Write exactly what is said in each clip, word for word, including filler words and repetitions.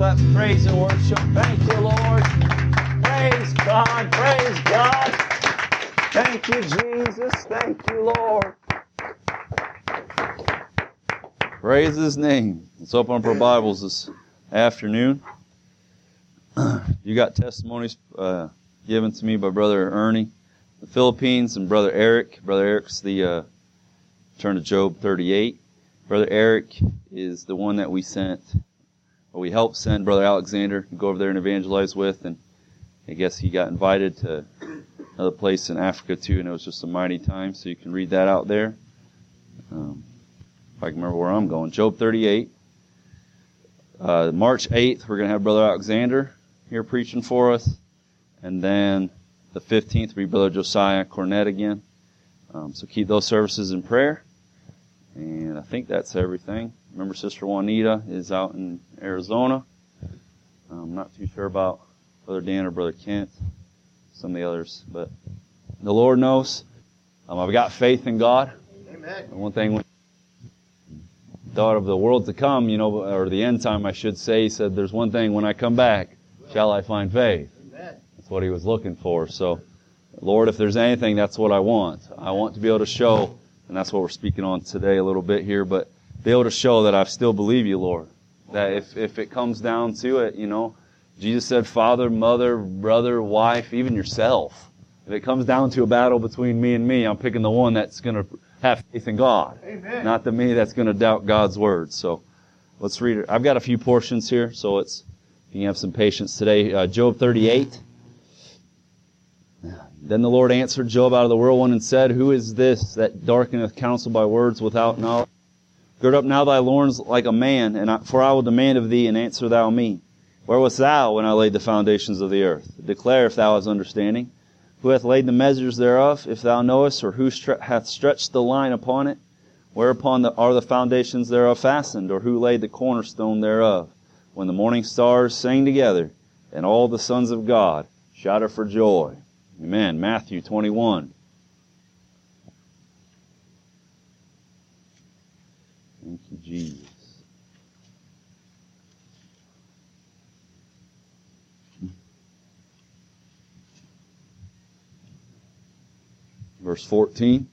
clap praise and worship. Thank you, Lord. Praise God. Praise God. Thank you, Jesus. Thank you, Lord. Praise His name. Let's open up our Bibles this afternoon. You got testimonies uh, given to me by Brother Ernie, the Philippines, and Brother Eric. Brother Eric's the uh, turn to Job thirty-eight. Brother Eric is the one that we sent, or we helped send Brother Alexander to go over there and evangelize with, and I guess he got invited to another place in Africa too, and it was just a mighty time, so you can read that out there. Um, if I can remember where I'm going. Job thirty-eight. Uh, March eighth, we're going to have Brother Alexander here preaching for us, and then the fifteenth will be Brother Josiah Cornett again. Um, so keep those services in prayer. And I think that's everything. Remember, Sister Juanita is out in Arizona. I'm not too sure about Brother Dan or Brother Kent, some of the others, but the Lord knows. Um, I've got faith in God. Amen. And one thing, when I thought of the world to come, you know, or the end time, I should say, He said, "There's one thing, when I come back, shall I find faith?" Amen. That's what He was looking for. So, Lord, if there's anything, that's what I want. I want to be able to show. And that's what we're speaking on today a little bit here, but be able to show that I still believe you, Lord. That if, if it comes down to it, you know, Jesus said, father, mother, brother, wife, even yourself. If it comes down to a battle between me and me, I'm picking the one that's going to have faith in God. Amen. Not the me that's going to doubt God's word. So let's read it. I've got a few portions here, so it's, you can have some patience today. Uh, Job thirty-eight. Then the Lord answered Job out of the whirlwind and said, Who is this that darkeneth counsel by words without knowledge? Gird up now thy loins like a man, and I, for I will demand of thee, and answer thou me. Where wast thou when I laid the foundations of the earth? Declare if thou hast understanding. Who hath laid the measures thereof, if thou knowest, or who stre- hath stretched the line upon it? Whereupon the, are the foundations thereof fastened, or who laid the cornerstone thereof? When the morning stars sang together, and all the sons of God shouted for joy. Amen. Matthew twenty-one. Thank you, Jesus. Verse fourteen.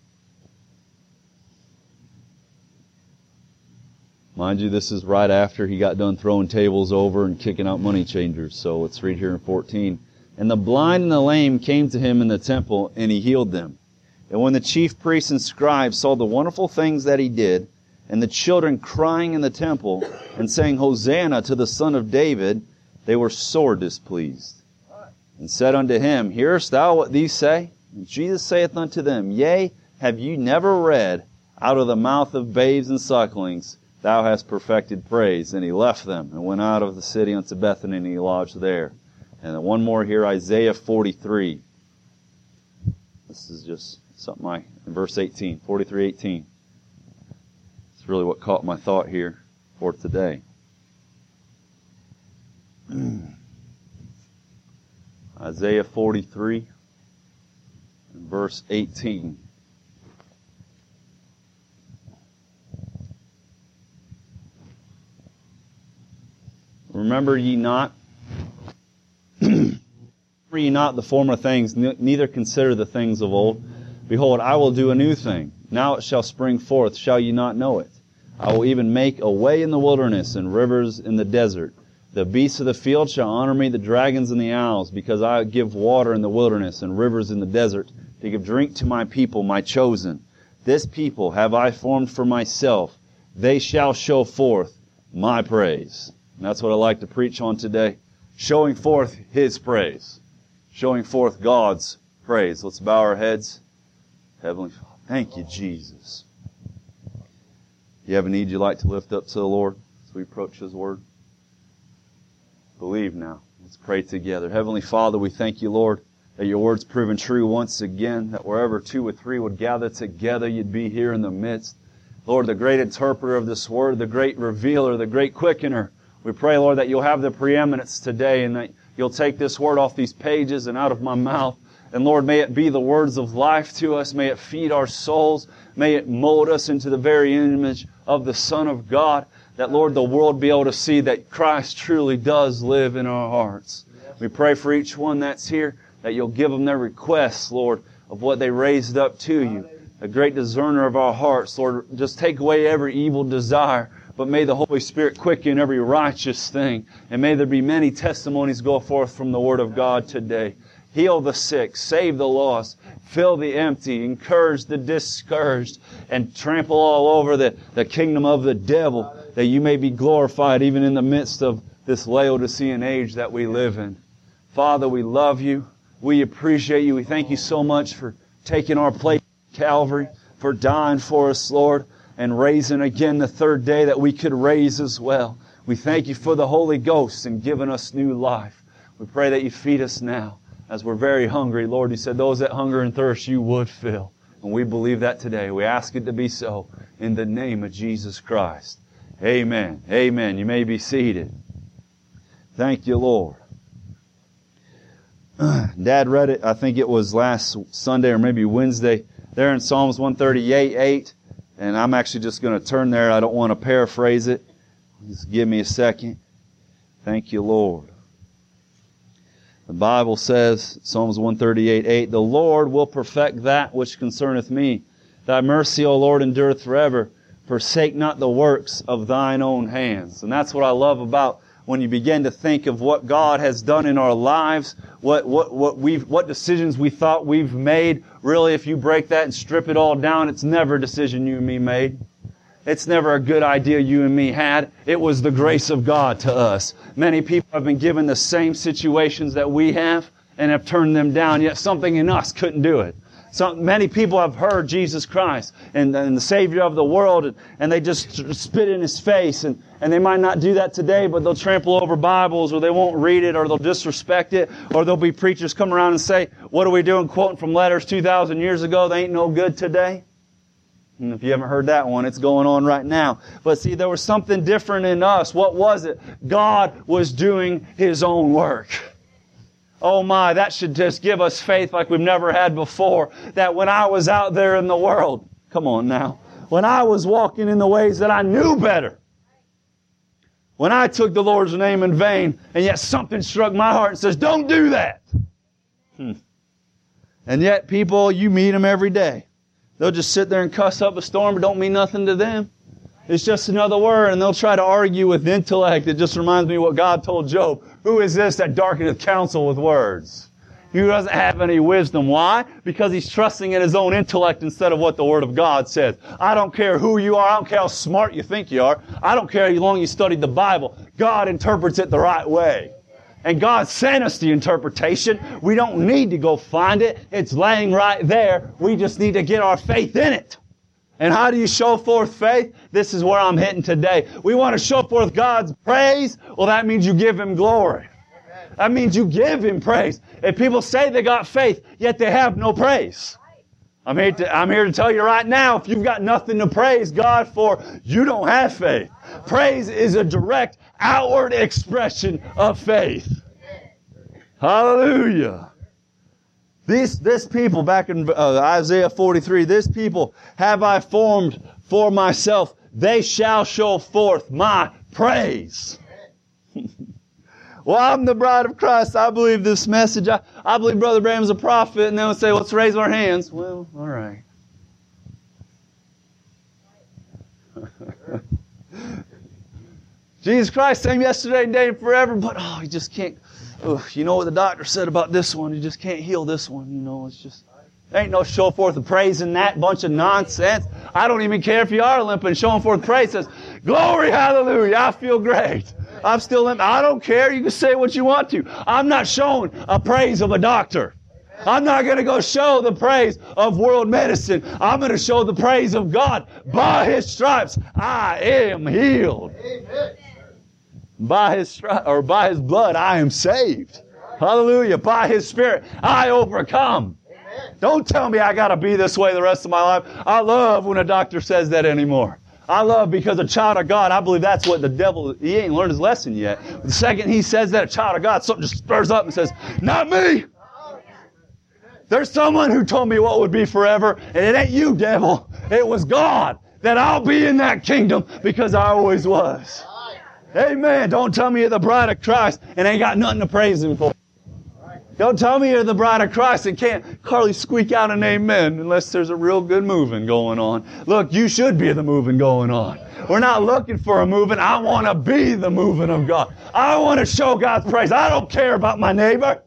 Mind you, this is right after he got done throwing tables over and kicking out money changers. So let's read here in fourteen. And the blind and the lame came to him in the temple, and he healed them. And when the chief priests and scribes saw the wonderful things that he did, and the children crying in the temple, and saying, Hosanna to the Son of David, they were sore displeased. And said unto him, Hearest thou what these say? And Jesus saith unto them, Yea, have ye never read, Out of the mouth of babes and sucklings, thou hast perfected praise. And he left them, and went out of the city unto Bethany, and he lodged there. And then one more here, Isaiah forty-three. This is just something I, in verse eighteen, forty-three eighteen. It's really what caught my thought here for today. Isaiah forty-three, verse eighteen. Remember ye not Remember ye not the former things, neither consider the things of old. Behold, I will do a new thing. Now it shall spring forth. Shall ye not know it? I will even make a way in the wilderness and rivers in the desert. The beasts of the field shall honor me, the dragons and the owls, because I give water in the wilderness and rivers in the desert, to give drink to my people, my chosen. This people have I formed for myself. They shall show forth my praise. And that's what I like to preach on today. Showing forth His praise. Showing forth God's praise. Let's bow our heads. Heavenly Father, thank you, Jesus. You have a need you'd like to lift up to the Lord as we approach His Word? Believe now. Let's pray together. Heavenly Father, we thank you, Lord, that your Word's proven true once again, that wherever two or three would gather together, you'd be here in the midst. Lord, the great interpreter of this Word, the great revealer, the great quickener, we pray, Lord, that you'll have the preeminence today and that you'll take this Word off these pages and out of my mouth. And Lord, may it be the words of life to us. May it feed our souls. May it mold us into the very image of the Son of God. that, Lord, the world be able to see that Christ truly does live in our hearts. We pray for each one that's here, that you'll give them their requests, Lord, of what they raised up to you. A great discerner of our hearts, Lord, just take away every evil desire, but may the Holy Spirit quicken every righteous thing. And may there be many testimonies go forth from the Word of God today. Heal the sick, save the lost, fill the empty, encourage the discouraged, and trample all over the, the kingdom of the devil, that you may be glorified even in the midst of this Laodicean age that we live in. Father, we love you. We appreciate you. We thank you so much for taking our place at Calvary, for dying for us, Lord, and raising again the third day that we could raise as well. We thank you for the Holy Ghost and giving us new life. We pray that you feed us now as we're very hungry. Lord, you said those that hunger and thirst you would fill. And we believe that today. We ask it to be so in the name of Jesus Christ. Amen. Amen. You may be seated. Thank you, Lord. Dad read it, I think it was last Sunday or maybe Wednesday, there in Psalms one thirty-eight, eight. And I'm actually just going to turn there. I don't want to paraphrase it. Just give me a second. Thank you, Lord. The Bible says, Psalms one thirty-eight, eight, the Lord will perfect that which concerneth me. Thy mercy, O Lord, endureth forever. Forsake not the works of thine own hands. And that's what I love about when you begin to think of what God has done in our lives, what what what we've what decisions we thought we've made. Really, if you break that and strip it all down, it's never a decision you and me made. It's never a good idea you and me had. It was the grace of God to us. Many people have been given the same situations that we have and have turned them down, yet something in us couldn't do it. So many people have heard Jesus Christ and, and the Savior of the world, and, and they just spit in His face. And, and they might not do that today, but they'll trample over Bibles, or they won't read it, or they'll disrespect it, or there'll be preachers come around and say, what are we doing quoting from letters two thousand years ago? They ain't no good today. And if you haven't heard that one, it's going on right now. But see, there was something different in us. What was it? God was doing His own work. Oh my, that should just give us faith like we've never had before. That when I was out there in the world, come on now, when I was walking in the ways that I knew better, when I took the Lord's name in vain, and yet something struck my heart and says, don't do that. Hmm. And yet people, you meet them every day. They'll just sit there and cuss up a storm, but don't mean nothing to them. It's just another word, and they'll try to argue with intellect. It just reminds me of what God told Job. Who is this that darkeneth counsel with words? He doesn't have any wisdom. Why? Because he's trusting in his own intellect instead of what the Word of God says. I don't care who you are. I don't care how smart you think you are. I don't care how long you studied the Bible. God interprets it the right way. And God sent us the interpretation. We don't need to go find it. It's laying right there. We just need to get our faith in it. And how do you show forth faith? This is where I'm hitting today. We want to show forth God's praise. Well, that means you give Him glory. That means you give Him praise. If people say they got faith, yet they have no praise. I'm here to, I'm here to tell you right now, if you've got nothing to praise God for, you don't have faith. Praise is a direct outward expression of faith. Hallelujah. This, this people, back in uh, Isaiah forty-three, this people have I formed for myself. They shall show forth my praise. Well, I'm the bride of Christ. I believe this message. I, I believe Brother Branham's a prophet. And they'll say, let's raise our hands. Well, all right. Jesus Christ, same yesterday, today, and forever. But, oh, you just can't. Oh, you know what the doctor said about this one. You just can't heal this one. You know, it's just, there ain't no show forth of praise in that bunch of nonsense. I don't even care if you are limping. Showing forth praise says, glory, hallelujah, I feel great. I'm still limping. I don't care. You can say what you want to. I'm not showing a praise of a doctor. I'm not going to go show the praise of world medicine. I'm going to show the praise of God. By His stripes, I am healed. Amen. By His stri- or by His blood, I am saved. Hallelujah. By His Spirit, I overcome. Amen. Don't tell me I got to be this way the rest of my life. I love when a doctor says that anymore. I love because a child of God, I believe that's what the devil, he ain't learned his lesson yet. The second he says that, a child of God, something just stirs up and says, not me. There's someone who told me what would be forever, and it ain't you, devil. It was God. that I'll be in that kingdom because I always was. Amen. Don't tell me you're the bride of Christ and ain't got nothing to praise Him for. Don't tell me you're the bride of Christ and can't hardly squeak out an amen unless there's a real good moving going on. Look, you should be the moving going on. We're not looking for a moving. I want to be the moving of God. I want to show God's praise. I don't care about my neighbor.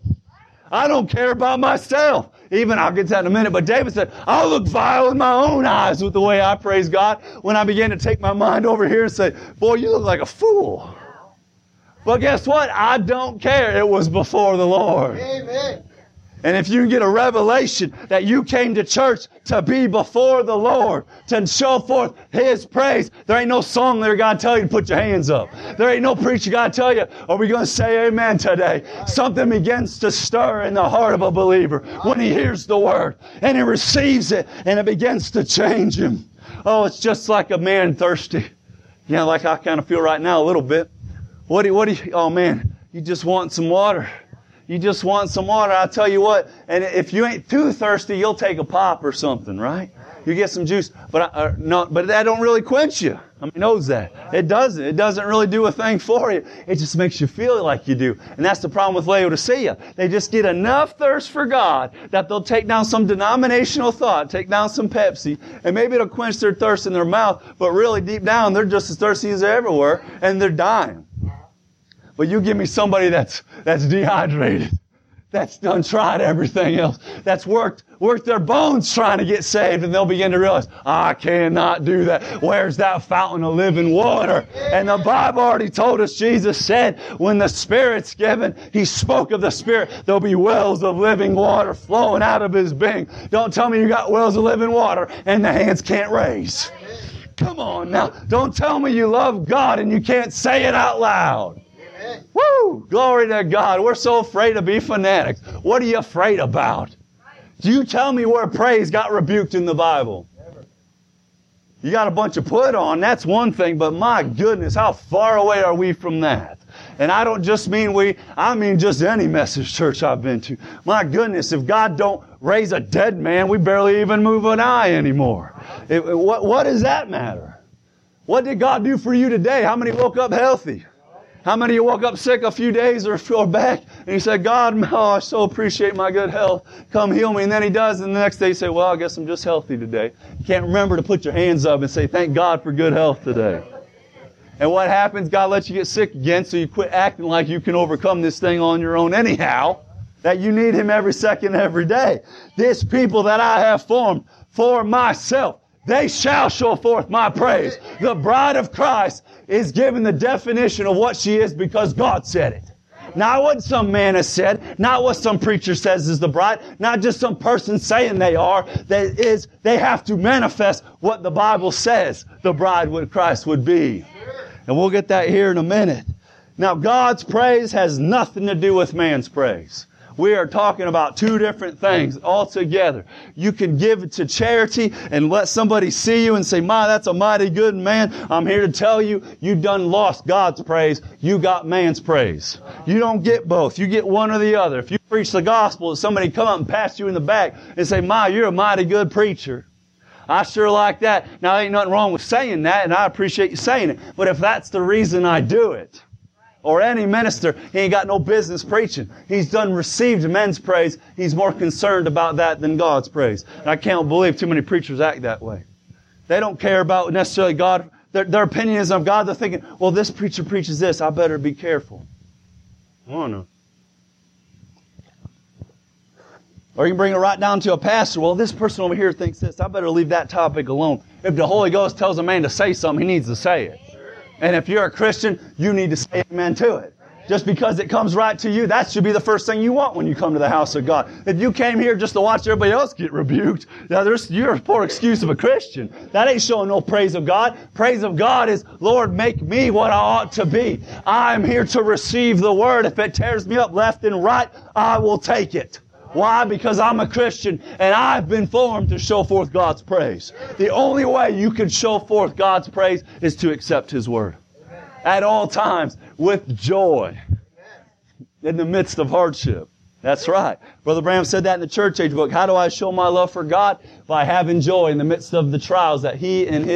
I don't care about myself. Even, I'll get to that in a minute, but David said, I'll look vile in my own eyes with the way I praise God when I begin to take my mind over here and say, boy, you look like a fool. But guess what? I don't care. It was before the Lord. Amen. And if you can get a revelation that you came to church to be before the Lord, to show forth His praise, there ain't no song there God tell you to put your hands up. There ain't no preacher God tell you, are we going to say amen today? Something begins to stir in the heart of a believer when he hears the Word and he receives it and it begins to change him. Oh, it's just like a man thirsty. You know, like I kind of feel right now a little bit. What do you, what do you, oh man, you just want some water. You just want some water. I'll tell you what, and if you ain't too thirsty, you'll take a pop or something, right? You get some juice, but uh, no, but that don't really quench you. I mean, knows that. It doesn't. It doesn't really do a thing for you. It just makes you feel like you do. And that's the problem with Laodicea. They just get enough thirst for God that they'll take down some denominational thought, take down some Pepsi, and maybe it'll quench their thirst in their mouth, but really deep down, they're just as thirsty as they're everywhere, and they're dying. But you give me somebody that's that's dehydrated, that's done tried everything else, that's worked worked their bones trying to get saved, and they'll begin to realize, I cannot do that. Where's that fountain of living water? And the Bible already told us, Jesus said, when the Spirit's given, He spoke of the Spirit, there'll be wells of living water flowing out of His being. Don't tell me you got wells of living water and the hands can't raise. Come on now. Don't tell me you love God and you can't say it out loud. Woo! Glory to God. We're so afraid to be fanatics. What are you afraid about? Do you tell me where praise got rebuked in the Bible? You got a bunch of put on, that's one thing, but my goodness, how far away are we from that? And I don't just mean we, I mean just any message church I've been to. My goodness, if God don't raise a dead man, we barely even move an eye anymore. It, what, what does that matter? What did God do for you today? How many woke up healthy? How many of you woke up sick a few days or, or back and you said, God, oh, I so appreciate my good health. Come heal me. And then He does. And the next day you say, well, I guess I'm just healthy today. You can't remember to put your hands up and say, thank God for good health today. And what happens? God lets you get sick again, so you quit acting like you can overcome this thing on your own anyhow, that you need Him every second, every day. This people that I have formed for myself, they shall show forth my praise. The bride of Christ is given the definition of what she is because God said it. Not what some man has said, not what some preacher says is the bride, not just some person saying they are. That is, they have to manifest what the Bible says the bride with Christ would be. And we'll get that here in a minute. Now, God's praise has nothing to do with man's praise. We are talking about two different things altogether. You can give it to charity and let somebody see you and say, my, that's a mighty good man. I'm here to tell you, you done lost God's praise. You got man's praise. You don't get both. You get one or the other. If you preach the gospel, somebody come up and pass you in the back and say, my, you're a mighty good preacher. I sure like that. Now, there ain't nothing wrong with saying that, and I appreciate you saying it. But if that's the reason I do it, or any minister, he ain't got no business preaching. He's done received men's praise. He's more concerned about that than God's praise. And I can't believe too many preachers act that way. They don't care about necessarily God. Their, their opinion is of God. They're thinking, well, this preacher preaches this. I better be careful. I don't know. Or you can bring it right down to a pastor. Well, this person over here thinks this. I better leave that topic alone. If the Holy Ghost tells a man to say something, he needs to say it. And if you're a Christian, you need to say amen to it. Just because it comes right to you, that should be the first thing you want when you come to the house of God. If you came here just to watch everybody else get rebuked, now there's, you're a poor excuse of a Christian. That ain't showing no praise of God. Praise of God is, Lord, make me what I ought to be. I'm here to receive the Word. If it tears me up left and right, I will take it. Why? Because I'm a Christian and I've been formed to show forth God's praise. The only way you can show forth God's praise is to accept His Word. At all times, with joy. In the midst of hardship. That's right. Brother Branham said that in the Church Age book. How do I show my love for God? By having joy in the midst of the trials that he and his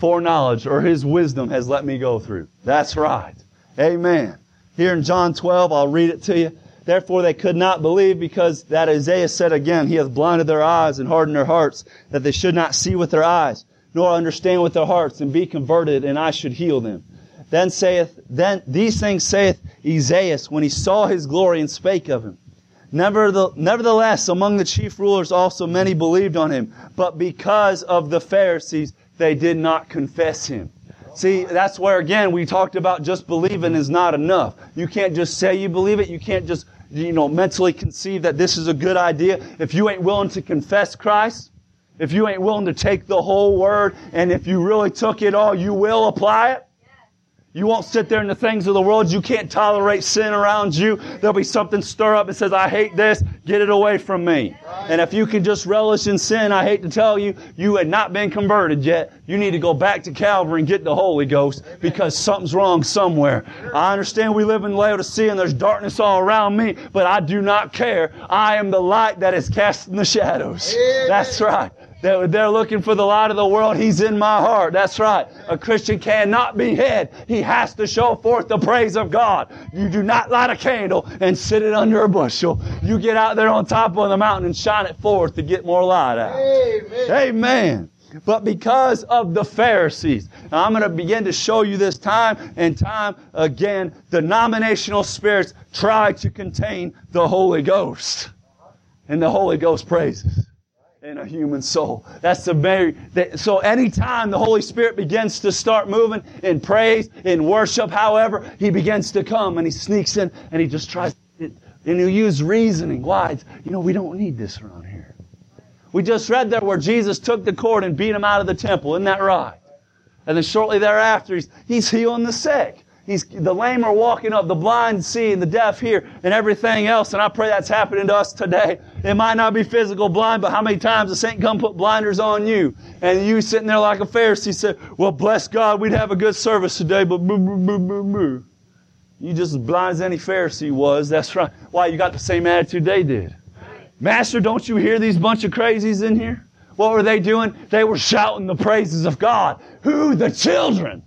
foreknowledge or His wisdom has let me go through. That's right. Amen. Here in John twelve, I'll read it to you. Therefore they could not believe, because that Isaiah said again, He hath blinded their eyes and hardened their hearts, that they should not see with their eyes, nor understand with their hearts, and be converted, and I should heal them. Then saith, then these things saith Esaias, when he saw His glory and spake of Him. Nevertheless, among the chief rulers also many believed on Him, but because of the Pharisees, they did not confess Him. See, that's where, again, we talked about just believing is not enough. You can't just say you believe it. You can't just, you know, mentally conceive that this is a good idea. If you ain't willing to confess Christ, if you ain't willing to take the whole Word, and if you really took it all, you will apply it. You won't sit there in the things of the world. You can't tolerate sin around you. There'll be something stir up that says, I hate this. Get it away from me. And if you can just relish in sin, I hate to tell you, you had not been converted yet. You need to go back to Calvary and get the Holy Ghost, because something's wrong somewhere. I understand we live in Laodicea and there's darkness all around me, but I do not care. I am the light that is casting the shadows. That's right. They're, they're looking for the light of the world. He's in my heart. That's right. A Christian cannot be hid. He has to show forth the praise of God. You do not light a candle and sit it under a bushel. You get out there on top of the mountain and shine it forth to get more light out. Amen. Amen. But because of the Pharisees, now I'm going to begin to show you this time and time again, denominational spirits try to contain the Holy Ghost. And the Holy Ghost praises in a human soul. That's the very, that, so anytime the Holy Spirit begins to start moving in praise, in worship, however, He begins to come and He sneaks in and He just tries, and He'll use reasoning. Why? It's, you know, we don't need this around here. We just read there where Jesus took the cord and beat him out of the temple. Isn't that right? And then shortly thereafter, He's, he's healing the sick. He's, the lame are walking up, the blind see, and the deaf hear, and everything else. And I pray that's happening to us today. It might not be physical blind, but how many times the Saint come put blinders on you? And you sitting there like a Pharisee said, well, bless God, we'd have a good service today, but boo, boo, boo, boo, boo. You just as blind as any Pharisee was. That's right. Why? You got the same attitude they did. Master, don't you hear these bunch of crazies in here? What were they doing? They were shouting the praises of God. Who? The children.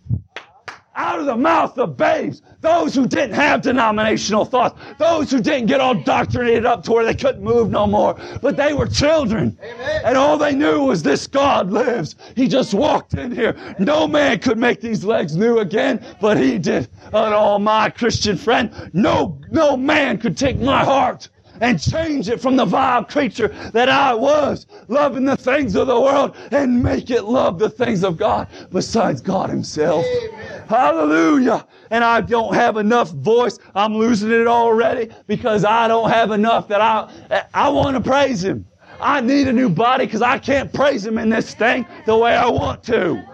Out of the mouth of babes. Those who didn't have denominational thoughts. Those who didn't get all doctrinated up to where they couldn't move no more. But they were children. Amen. And all they knew was this God lives. He just walked in here. No man could make these legs new again, but He did. And oh, my Christian friend, no, no man could take my heart and change it from the vile creature that I was, loving the things of the world, and make it love the things of God besides God Himself. Amen. Hallelujah. And I don't have enough voice. I'm losing it already because I don't have enough that I, I want to praise Him. I need a new body because I can't praise Him in this thing the way I want to.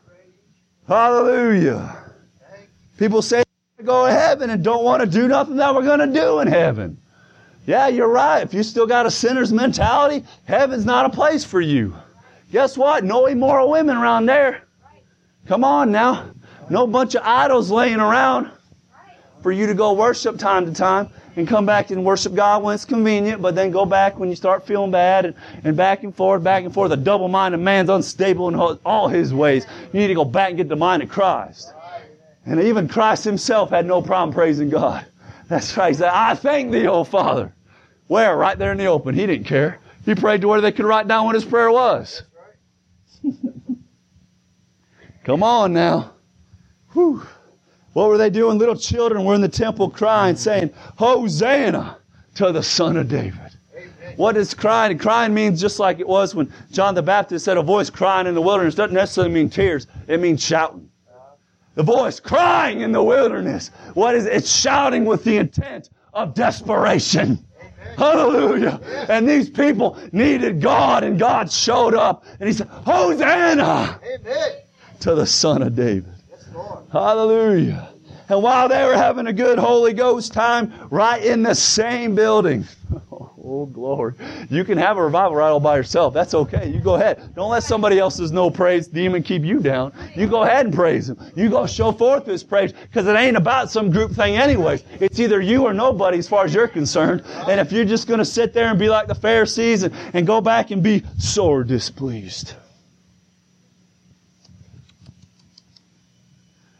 Hallelujah. People say they go to heaven and don't want to do nothing that we're going to do in heaven. Yeah, you're right. If you still got a sinner's mentality, heaven's not a place for you. Guess what? No immoral women around there. Come on now. No bunch of idols laying around for you to go worship time to time and come back and worship God when it's convenient, but then go back when you start feeling bad, and, and back and forth, back and forth. A double-minded man's unstable in all his ways. You need to go back and get the mind of Christ. And even Christ Himself had no problem praising God. That's right. He said, I thank Thee, O Father. Where? Right there in the open. He didn't care. He prayed to where they could write down what his prayer was. Come on now. Whew. What were they doing? Little children were in the temple crying, saying, Hosanna to the Son of David. Amen. What is crying? Crying means just like it was when John the Baptist said a voice crying in the wilderness. Doesn't necessarily mean tears. It means shouting. The voice crying in the wilderness. What is it? It's shouting with the intent of desperation. Hallelujah. And these people needed God, and God showed up. And He said, Hosanna Amen. To the Son of David. Yes, Lord. Hallelujah. And while they were having a good Holy Ghost time right in the same building. Oh, glory. You can have a revival right all by yourself. That's okay. You go ahead. Don't let somebody else's no praise demon keep you down. You go ahead and praise Him. You go show forth His praise, because it ain't about some group thing anyways. It's either you or nobody as far as you're concerned. And if you're just going to sit there and be like the Pharisees and, and go back and be sore displeased.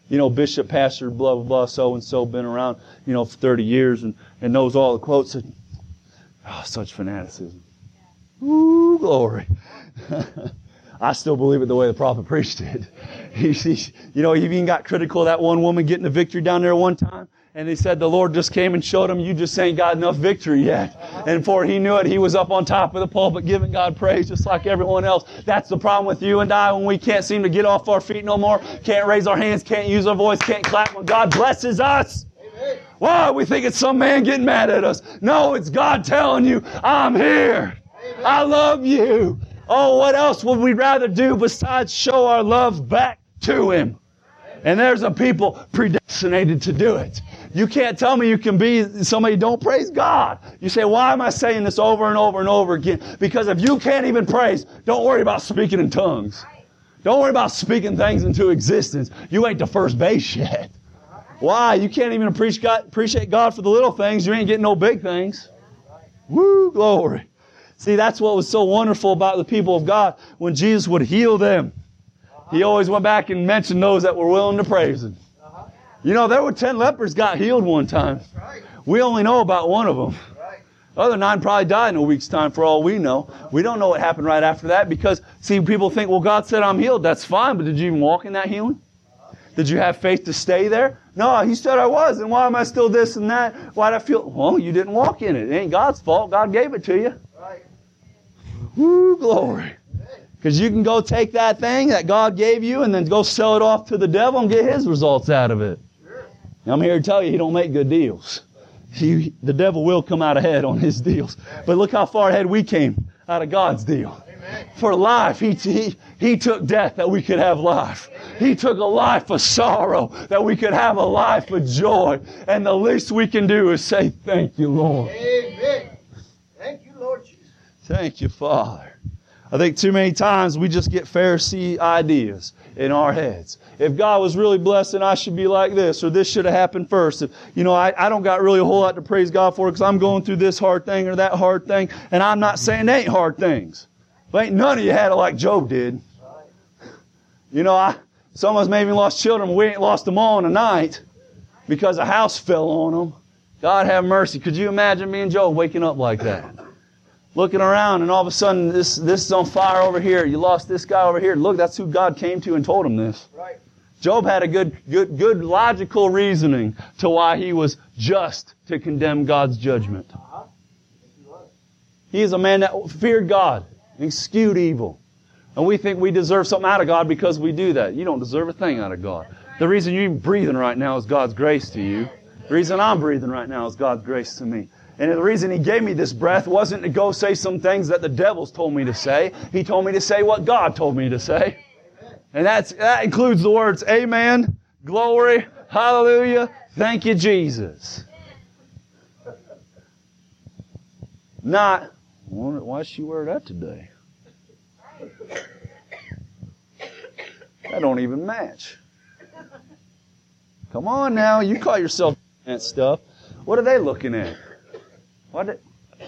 you know, bishop, pastor, blah, blah, blah, so-and-so, been around, you know, for thirty years and, and knows all the quotes. And, oh, such fanaticism. Ooh, glory. I still believe it the way the prophet preached it. He, he, you know, he even got critical of that one woman getting the victory down there one time. And he said the Lord just came and showed him, you just ain't got enough victory yet. And before he knew it, he was up on top of the pulpit giving God praise just like everyone else. That's the problem with you and I when we can't seem to get off our feet no more, can't raise our hands, can't use our voice, can't clap when God blesses us. Amen. Why? We think it's some man getting mad at us. No, it's God telling you, I'm here. Amen. I love you. Oh, what else would we rather do besides show our love back to Him? And there's a people predestinated to do it. You can't tell me you can be somebody who don't praise God. You say, why am I saying this over and over and over again? Because if you can't even praise, don't worry about speaking in tongues. Don't worry about speaking things into existence. You ain't the first base yet. Why? You can't even appreciate God, appreciate God for the little things. You ain't getting no big things. Woo, glory. See, that's what was so wonderful about the people of God. When Jesus would heal them, He always went back and mentioned those that were willing to praise Him. You know, there were ten lepers got healed one time. We only know about one of them. The other nine probably died in a week's time for all we know. We don't know what happened right after that because, see, people think, well, God said I'm healed. That's fine, but did you even walk in that healing? Did you have faith to stay there? No, He said I was, and why am I still this and that? Why did I feel? Well, you didn't walk in it. It ain't God's fault. God gave it to you. Woo, glory. Because you can go take that thing that God gave you and then go sell it off to the devil and get his results out of it. Sure. I'm here to tell you, he don't make good deals. He, the devil will come out ahead on his deals. But look how far ahead we came out of God's deal. Amen. For life, he, he, he took death that we could have life. Amen. He took a life of sorrow that we could have a life of joy. And the least we can do is say, thank you, Lord. Amen. Thank you, Lord Jesus. Thank you, Father. I think too many times we just get Pharisee ideas in our heads. If God was really blessing, I should be like this, or this should have happened first. If, you know, I, I don't got really a whole lot to praise God for because I'm going through this hard thing or that hard thing, and I'm not saying they ain't hard things. But ain't none of you had it like Job did. You know, I, some of us maybe lost children, but we ain't lost them all in a night because a house fell on them. God have mercy. Could you imagine being Job waking up like that? Looking around and all of a sudden this this is on fire over here. You lost this guy over here. Look, that's who God came to and told him this. Right. Job had a good, good, good logical reasoning to why he was just to condemn God's judgment. Uh-huh. He is a man that feared God and eschewed evil. And we think we deserve something out of God because we do that. You don't deserve a thing out of God. The reason you're even breathing right now is God's grace to you. The reason I'm breathing right now is God's grace to me. And the reason He gave me this breath wasn't to go say some things that the devil's told me to say. He told me to say what God told me to say. Amen. And that's, that includes the words, amen, glory, hallelujah, thank you, Jesus. Not, I wonder why she wear that today. That don't even match. Come on now, you call yourself that stuff. What are they looking at? What? Did,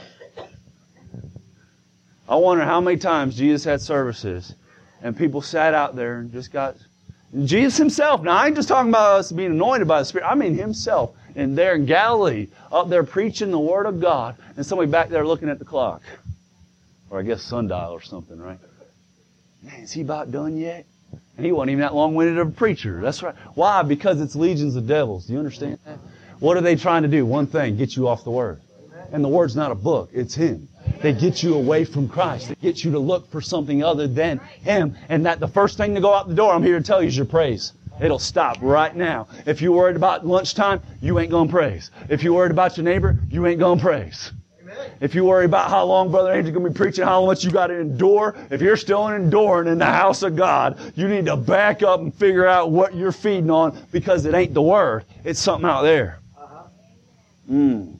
I wonder how many times Jesus had services and people sat out there and just got... And Jesus Himself, now I ain't just talking about us being anointed by the Spirit, I mean Himself, and there in Galilee, up there preaching the Word of God, and somebody back there looking at the clock. Or I guess sundial or something, right? Man, is He about done yet? And He wasn't even that long-winded of a preacher. That's right. Why? Because it's legions of devils. Do you understand that? What are they trying to do? One thing, get you off the Word. And the Word's not a book, it's Him. They get you away from Christ. They get you to look for something other than Him. And that the first thing to go out the door, I'm here to tell you, is your praise. It'll stop right now. If you're worried about lunchtime, you ain't going to praise. If you're worried about your neighbor, you ain't going to praise. If you worry about how long Brother Angel's going to be preaching, how much you got to endure, if you're still enduring in the house of God, you need to back up and figure out what you're feeding on because it ain't the Word. It's something out there. Mm.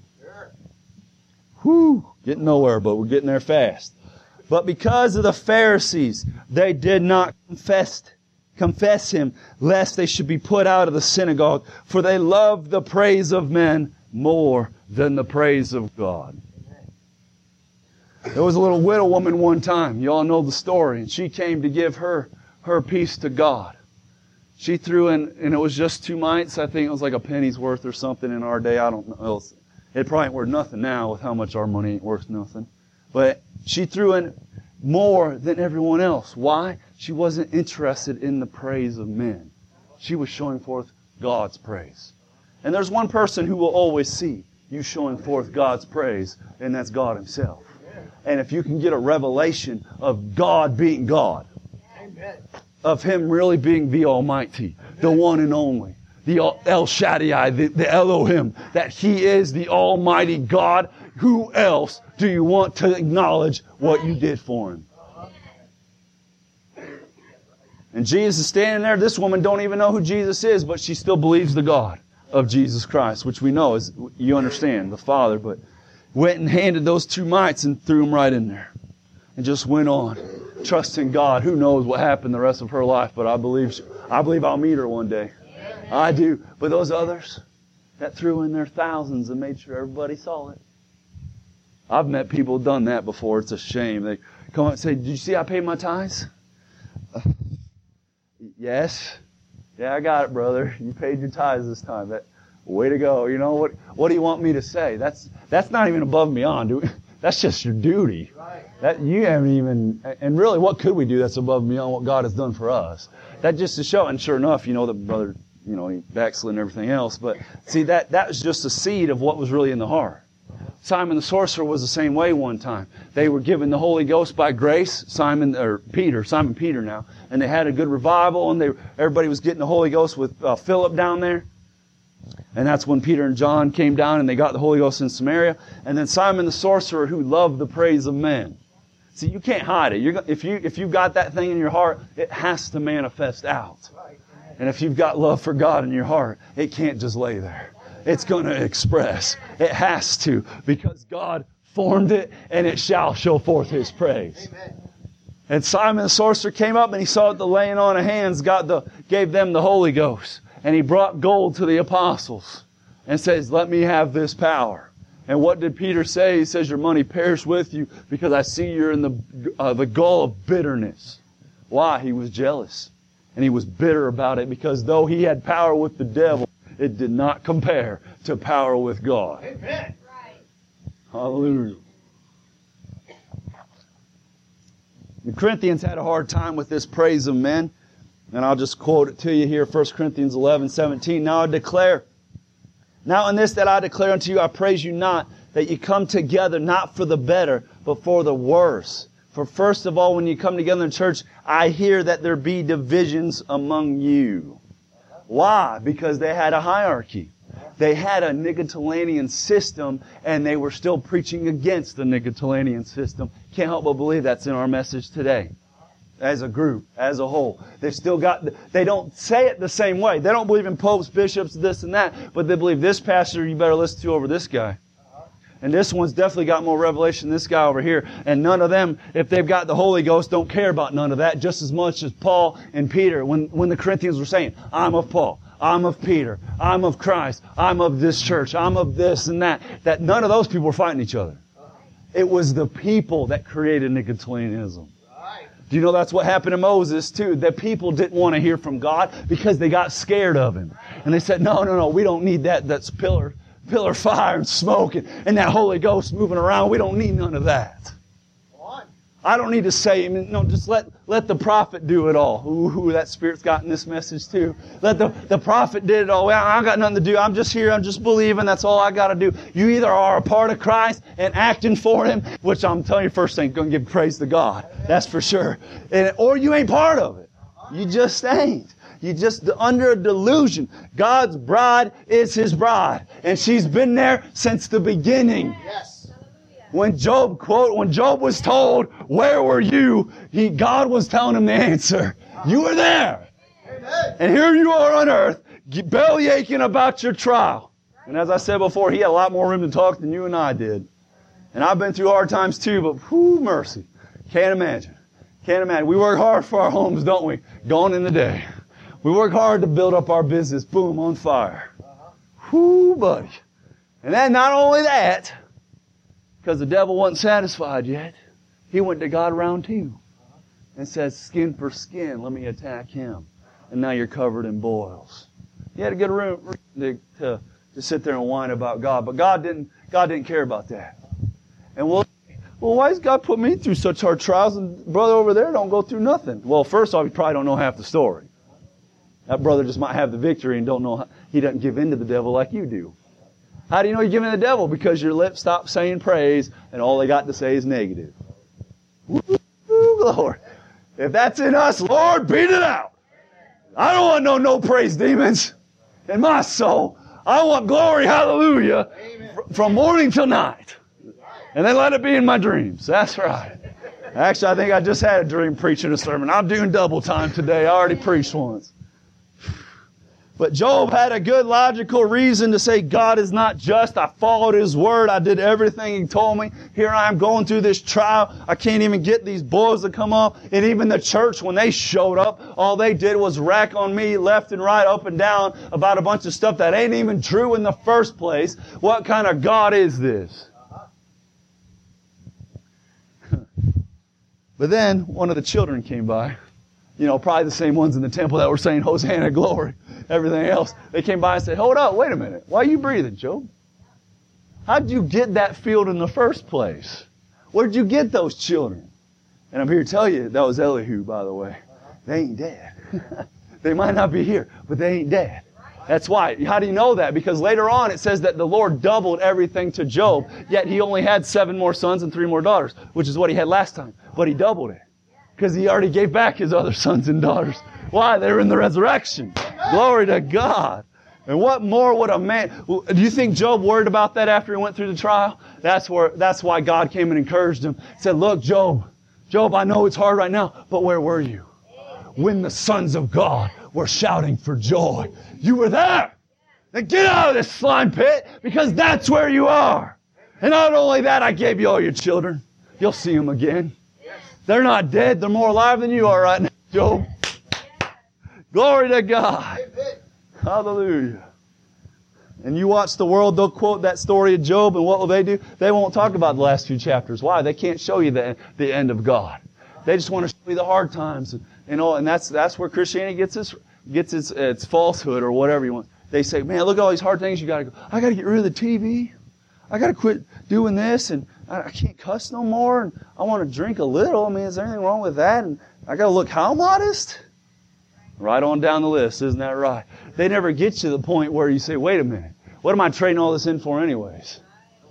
Whew, getting nowhere, but we're getting there fast. But because of the Pharisees, they did not confess, confess Him, lest they should be put out of the synagogue, for they loved the praise of men more than the praise of God. There was a little widow woman one time. You all know the story. And she came to give her, her piece to God. She threw in, and it was just two mites. I think it was like a penny's worth or something in our day. I don't know. It probably ain't worth nothing now with how much our money ain't worth nothing. But she threw in more than everyone else. Why? She wasn't interested in the praise of men. She was showing forth God's praise. And there's one person who will always see you showing forth God's praise, and that's God Himself. And if you can get a revelation of God being God, of Him really being the Almighty, the one and only, the El Shaddai, the, the Elohim, that He is the Almighty God, who else do you want to acknowledge what you did for Him? And Jesus is standing there. This woman don't even know who Jesus is, but she still believes the God of Jesus Christ, which we know is, you understand, the Father, but went and handed those two mites and threw them right in there. And just went on, trusting God. Who knows what happened the rest of her life, but I believe she, I believe I'll meet her one day. I do. But those others that threw in their thousands and made sure everybody saw it. I've met people who've done that before. It's a shame. They come up and say, "Did you see I paid my tithes?" Uh, yes. Yeah, I got it, brother. You paid your tithes this time. That, way to go. You know, what What do you want me to say? That's that's not even above and beyond. Do we? That's just your duty. That you haven't even, and really, what could we do that's above and beyond what God has done for us? That just to show, and sure enough, you know, the brother, you know, he backslid and everything else. But see, that that was just a seed of what was really in the heart. Simon the sorcerer was the same way one time. They were given the Holy Ghost by grace. Simon or Peter, Simon Peter now, and they had a good revival, and they everybody was getting the Holy Ghost with uh, Philip down there. And that's when Peter and John came down and they got the Holy Ghost in Samaria. And then Simon the sorcerer, who loved the praise of men. See, you can't hide it. You're, if you if you've got that thing in your heart, it has to manifest out. And if you've got love for God in your heart, it can't just lay there. It's going to express. It has to, because God formed it, and it shall show forth His praise. Amen. And Simon the sorcerer came up and he saw the laying on of hands, got the gave them the Holy Ghost. And he brought gold to the apostles and says, "Let me have this power." And what did Peter say? He says, "Your money perish with you because I see you're in the uh, the gall of bitterness." Why? He was jealous. And he was bitter about it, because though he had power with the devil, it did not compare to power with God. Amen. Right. Hallelujah. The Corinthians had a hard time with this praise of men. And I'll just quote it to you here, First Corinthians eleven seventeen. Now I declare, now in this that I declare unto you, I praise you not, that you come together not for the better, but for the worse. For first of all, when you come together in church, I hear that there be divisions among you. Why? Because they had a hierarchy. They had a Nicotolanean system, and they were still preaching against the Nicotolanean system. Can't help but believe that's in our message today. As a group, as a whole. They've still got, they don't say it the same way. They don't believe in popes, bishops, this and that, but they believe this pastor you better listen to over this guy. And this one's definitely got more revelation than this guy over here. And none of them, if they've got the Holy Ghost, don't care about none of that just as much as Paul and Peter. When, when the Corinthians were saying, "I'm of Paul, I'm of Peter, I'm of Christ, I'm of this church, I'm of this and that," that none of those people were fighting each other. It was the people that created Nicotolaneanism. Do you know that's what happened to Moses too? The people didn't want to hear from God because they got scared of Him. And they said, no, no, no, we don't need that. That's pillar, pillar fire and smoke and, and that Holy Ghost moving around. We don't need none of that. I don't need to say, no, just let, let the prophet do it all. Ooh, that Spirit's got in this message too. Let the, the prophet did it all. Well, I got nothing to do. I'm just here. I'm just believing. That's all I got to do. You either are a part of Christ and acting for Him, which I'm telling you first thing, going to give praise to God. That's for sure. And, or you ain't part of it. You just ain't. You just under a delusion. God's bride is His bride. And she's been there since the beginning. Yes. When Job, quote, when Job was told, "Where were you?" He, God was telling him the answer. You were there. Amen. And here you are on earth, belly aching about your trial. And as I said before, he had a lot more room to talk than you and I did. And I've been through hard times too, but whoo, mercy. Can't imagine. Can't imagine. We work hard for our homes, don't we? Gone in the day. We work hard to build up our business. Boom, on fire. Whoo, buddy. And then not only that, because the devil wasn't satisfied yet, he went to God round two and said, "Skin for skin, let me attack him." and now you're covered in boils. You had a good room to, to, to sit there and whine about God, but God didn't, God didn't care about that. And we'll, well, why does God put me through such hard trials and brother over there don't go through nothing? Well, first off, you probably don't know half the story. That brother just might have the victory and don't know how, he doesn't give in to the devil like you do. How do you know you're giving to the devil? Because your lips stop saying praise and all they got to say is negative. Woo, Lord. If that's in us, Lord, beat it out. I don't want no no praise demons in my soul. I want glory, hallelujah, fr- from morning till night. And then let it be in my dreams. That's right. Actually, I think I just had a dream preaching a sermon. I'm doing double time today. I already preached once. But Job had a good logical reason to say God is not just. I followed His word. I did everything He told me. Here I am going through this trial. I can't even get these boils to come off. And even the church, when they showed up, all they did was rack on me left and right, up and down about a bunch of stuff that ain't even true in the first place. What kind of God is this? But then one of the children came by. You know, probably the same ones in the temple that were saying, Hosanna, glory, everything else. They came by and said, hold up, wait a minute. Why are you breathing, Job? How'd you get that field in the first place? Where'd you get those children? And I'm here to tell you, that was Elihu, by the way. They ain't dead. They might not be here, but they ain't dead. That's why. How do you know that? Because later on it says that the Lord doubled everything to Job, yet he only had seven more sons and three more daughters, which is what he had last time. But he doubled it. Because he already gave back his other sons and daughters. Why? They were in the resurrection. Glory to God. And what more would a man... Do you think Job worried about that after he went through the trial? That's where. That's why God came and encouraged him. Said, look, Job, Job, I know it's hard right now, but where were you? When the sons of God were shouting for joy. You were there. Now get out of this slime pit, because that's where you are. And not only that, I gave you all your children. You'll see them again. They're not dead. They're more alive than you are right now, Job. Glory to God. Hallelujah. And you watch the world, they'll quote that story of Job, and what will they do? They won't talk about the last few chapters. Why? They can't show you the, the end of God. They just want to show you the hard times. And, and, all, and that's that's where Christianity gets its, gets its, its falsehood or whatever you want. They say, man, look at all these hard things you got to go. I got to get rid of the T V. I got to quit doing this, and I can't cuss no more, and I want to drink a little. I mean, is there anything wrong with that? And I got to look how modest? Right on down the list, isn't that right? They never get to the point where you say, wait a minute, what am I trading all this in for anyways?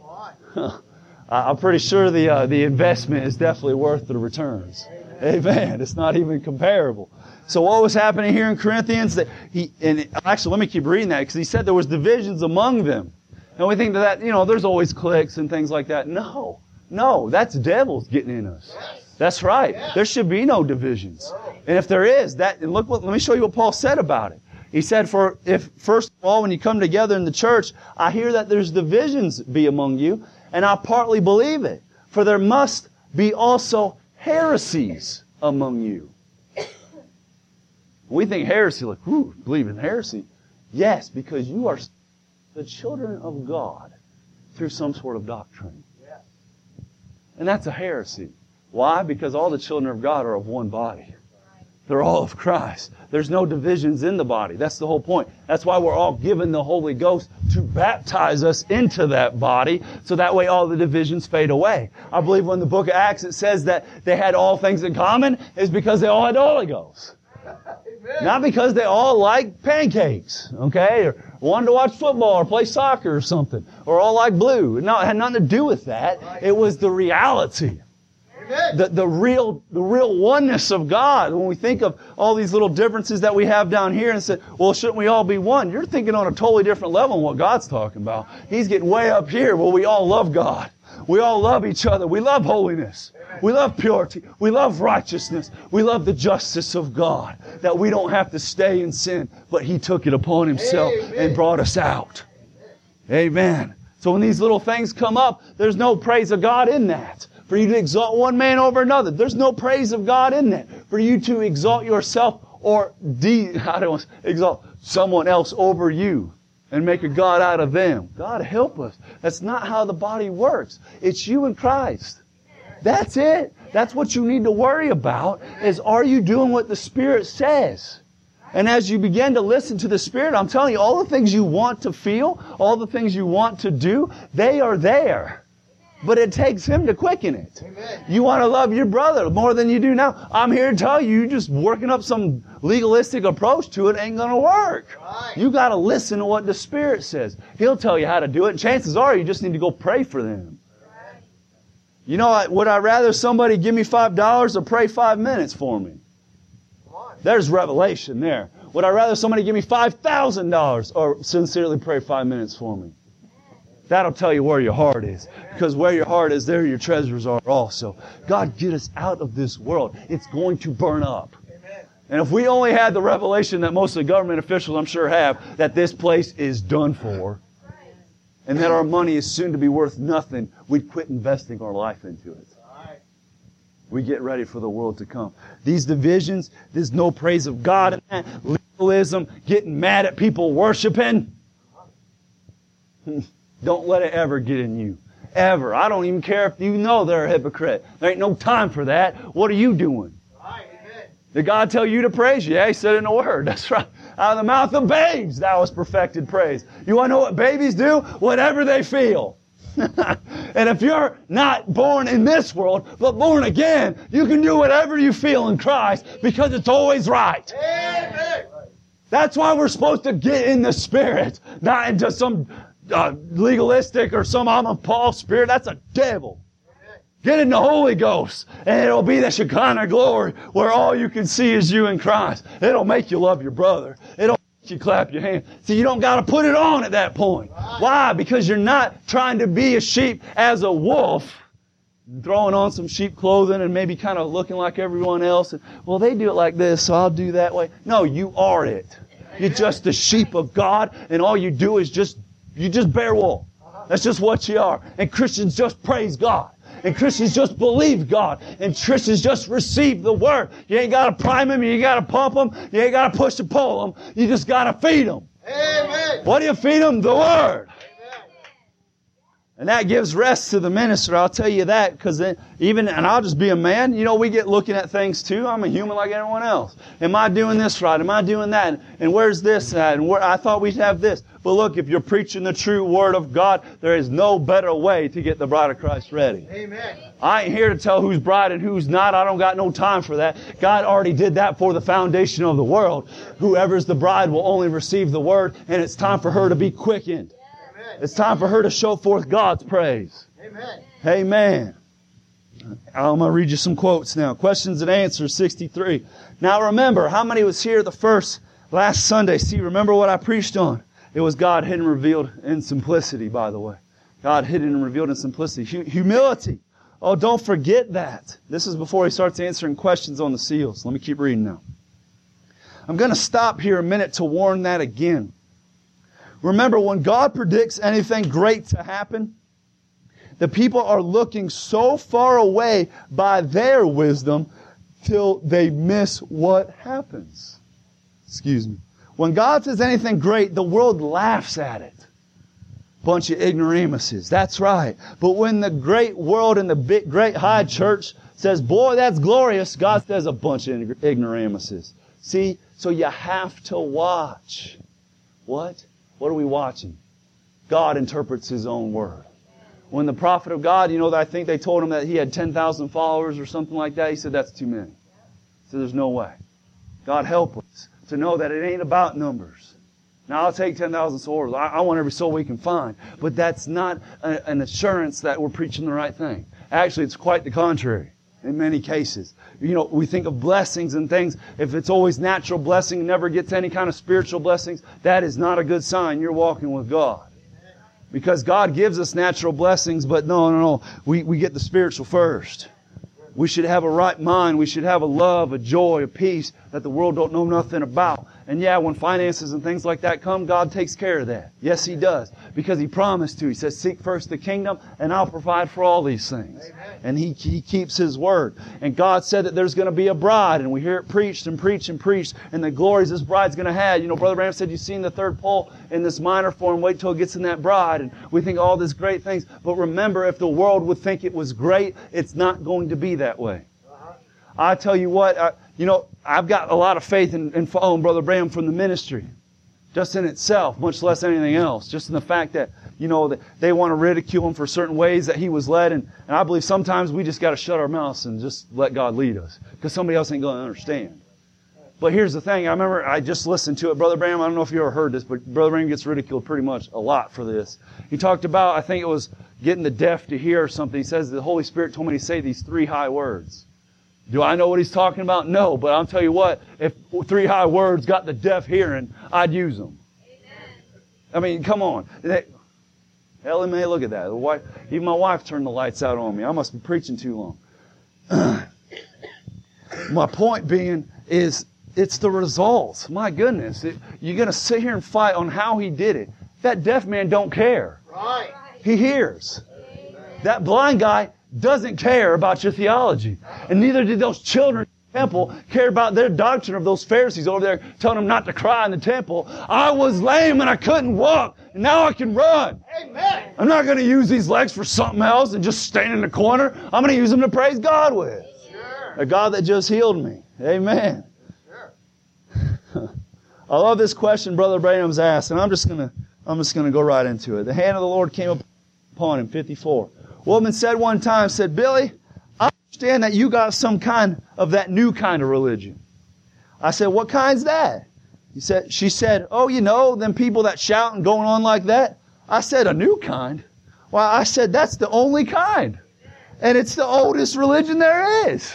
I'm pretty sure the uh, the investment is definitely worth the returns. Amen. It's not even comparable. So what was happening here in Corinthians? That he and actually, let me keep reading that, because he said there was divisions among them. And we think that, you know, there's always cliques and things like that. No. No, that's devils getting in us. That's right. There should be no divisions. And if there is, that, and look what, let me show you what Paul said about it. He said, for if, first of all, when you come together in the church, I hear that there's divisions be among you, and I partly believe it. For there must be also heresies among you. We think heresy, like, whoo, believe in heresy. Yes, because you are the children of God through some sort of doctrine. And that's a heresy. Why? Because all the children of God are of one body. They're all of Christ. There's no divisions in the body. That's the whole point. That's why we're all given the Holy Ghost to baptize us into that body, so that way all the divisions fade away. I believe when the book of Acts it says that they had all things in common, is because they all had the Holy Ghost. Not because they all like pancakes, okay, or wanted to watch football or play soccer or something, or all like blue. No, it had nothing to do with that. It was the reality. The, the real, the real oneness of God. When we think of all these little differences that we have down here and say, well, shouldn't we all be one? You're thinking on a totally different level than what God's talking about. He's getting way up here. Well, we all love God. We all love each other. We love holiness. We love purity. We love righteousness. We love the justice of God. That we don't have to stay in sin, but He took it upon Himself and brought us out. Amen. So when these little things come up, there's no praise of God in that. For you to exalt one man over another. There's no praise of God in that. For you to exalt yourself or de, I don't want to exalt someone else over you and make a God out of them. God help us. That's not how the body works. It's you and Christ. That's it. That's what you need to worry about, is are you doing what the Spirit says? And as you begin to listen to the Spirit, I'm telling you, all the things you want to feel, all the things you want to do, they are there. But it takes Him to quicken it. Amen. You want to love your brother more than you do now. I'm here to tell you, you just working up some legalistic approach to it ain't going to work. Right. You got to listen to what the Spirit says. He'll tell you how to do it. And chances are you just need to go pray for them. Right. You know, would I rather somebody give me five dollars or pray five minutes for me? Come on. There's revelation there. Would I rather somebody give me five thousand dollars or sincerely pray five minutes for me? That'll tell you where your heart is. Because where your heart is, there your treasures are also. God, get us out of this world. It's going to burn up. Amen. And if we only had the revelation that most of the government officials, I'm sure, have, that this place is done for, and that our money is soon to be worth nothing, we'd quit investing our life into it. Right. We get ready for the world to come. These divisions, there's no praise of God in that. Legalism, getting mad at people worshiping. Don't let it ever get in you. Ever. I don't even care if you know they're a hypocrite. There ain't no time for that. What are you doing? Right. Amen. Did God tell you to praise? Yeah, He said it in the Word. That's right. Out of the mouth of babes, thou hast perfected praise. You want to know what babies do? Whatever they feel. And if you're not born in this world, but born again, you can do whatever you feel in Christ because it's always right. Amen. That's why we're supposed to get in the Spirit, not into some uh, legalistic or some I'm a Paul spirit. That's a devil. Get in the Holy Ghost, and it'll be the Shekinah glory where all you can see is you in Christ. It'll make you love your brother. It'll make you clap your hands. See, you don't got to put it on at that point. Why? Because you're not trying to be a sheep as a wolf, throwing on some sheep clothing and maybe kind of looking like everyone else. And, well, they do it like this, so I'll do that way. No, you are it. You're just the sheep of God, and all you do is just, you just bear wool. That's just what you are. And Christians just praise God. And Christians just believe God. And Christians just receive the Word. You ain't got to prime them. You ain't got to pump them. You ain't got to push and pull them. You just got to feed them. Amen. What do you feed them? The Word. And that gives rest to the minister. I'll tell you that, because then even, and I'll just be a man, you know, we get looking at things too. I'm a human like everyone else. Am I doing this right? Am I doing that? And where's this at? And where, I thought we'd have this. But look, if you're preaching the true Word of God, there is no better way to get the bride of Christ ready. Amen. I ain't here to tell who's bride and who's not. I don't got no time for that. God already did that for the foundation of the world. Whoever's the bride will only receive the Word, and it's time for her to be quickened. It's time for her to show forth God's praise. Amen. Amen. I'm going to read you some quotes now. Questions and answers, sixty-three. Now remember, how many was here the first, last Sunday? See, remember what I preached on? It was God hidden and revealed in simplicity, by the way. God hidden and revealed in simplicity. Humility. Oh, don't forget that. This is before he starts answering questions on the seals. Let me keep reading now. I'm going to stop here a minute to warn that again. Remember, when God predicts anything great to happen, the people are looking so far away by their wisdom till they miss what happens. Excuse me. When God says anything great, the world laughs at it. Bunch of ignoramuses. That's right. But when the great world and the big, great high church says, boy, that's glorious, God says a bunch of ignoramuses. See? So you have to watch. What? What are we watching? God interprets His own Word. When the prophet of God, you know, I think they told him that he had ten thousand followers or something like that. He said, that's too many. He said, there's no way. God help us to know that it ain't about numbers. Now, I'll take ten thousand souls. I, I want every soul we can find. But that's not a, an assurance that we're preaching the right thing. Actually, it's quite the contrary in many cases. You know, we think of blessings and things. If it's always natural blessing, never gets any kind of spiritual blessings, that is not a good sign you're walking with God. Because God gives us natural blessings, but no, no, no. We, we get the spiritual first. We should have a right mind. We should have a love, a joy, a peace that the world don't know nothing about. And yeah, when finances and things like that come, God takes care of that. Yes, He does. Because He promised to. He says, seek first the kingdom, and I'll provide for all these things. Amen. And he, he keeps His word. And God said that there's going to be a bride, and we hear it preached and preached and preached, and the glories this bride's going to have. You know, Brother Ram said, you've seen the third pole in this minor form. Wait till it gets in that bride. And we think all these great things. But remember, if the world would think it was great, it's not going to be that way. I tell you what, I, you know, I've got a lot of faith in, in following Brother Branham from the ministry. Just in itself, much less anything else. Just in the fact that, you know, that they want to ridicule him for certain ways that he was led. And, and I believe sometimes we just got to shut our mouths and just let God lead us. Because somebody else ain't going to understand. But here's the thing. I remember I just listened to it. Brother Branham, I don't know if you ever heard this, but Brother Branham gets ridiculed pretty much a lot for this. He talked about, I think it was getting the deaf to hear or something. He says the Holy Spirit told me to say these three high words. Do I know what he's talking about? No, but I'll tell you what, if three high words got the deaf hearing, I'd use them. Amen. I mean, come on. They, Ellie Mae, look at that. The wife, even my wife turned the lights out on me. I must be preaching too long. My point being is, it's the results. My goodness. It, you're going to sit here and fight on how he did it. That deaf man don't care. Right. He hears. That blind guy doesn't care about your theology. And neither did those children in the temple care about their doctrine of those Pharisees over there telling them not to cry in the temple. I was lame and I couldn't walk, and now I can run. Amen. I'm not going to use these legs for something else and just stand in the corner. I'm going to use them to praise God with. Sure. A God that just healed me. Amen. Sure. I love this question Brother Branham's asked, and I'm just going to I'm just going to go right into it. The hand of the Lord came upon him, fifty-four. A woman said one time, said, Billy, I understand that you got some kind of that new kind of religion. I said, what kind's that? He said, she said, oh, you know, them people that shout and going on like that. I said, a new kind? Well, I said, that's the only kind. And it's the oldest religion there is.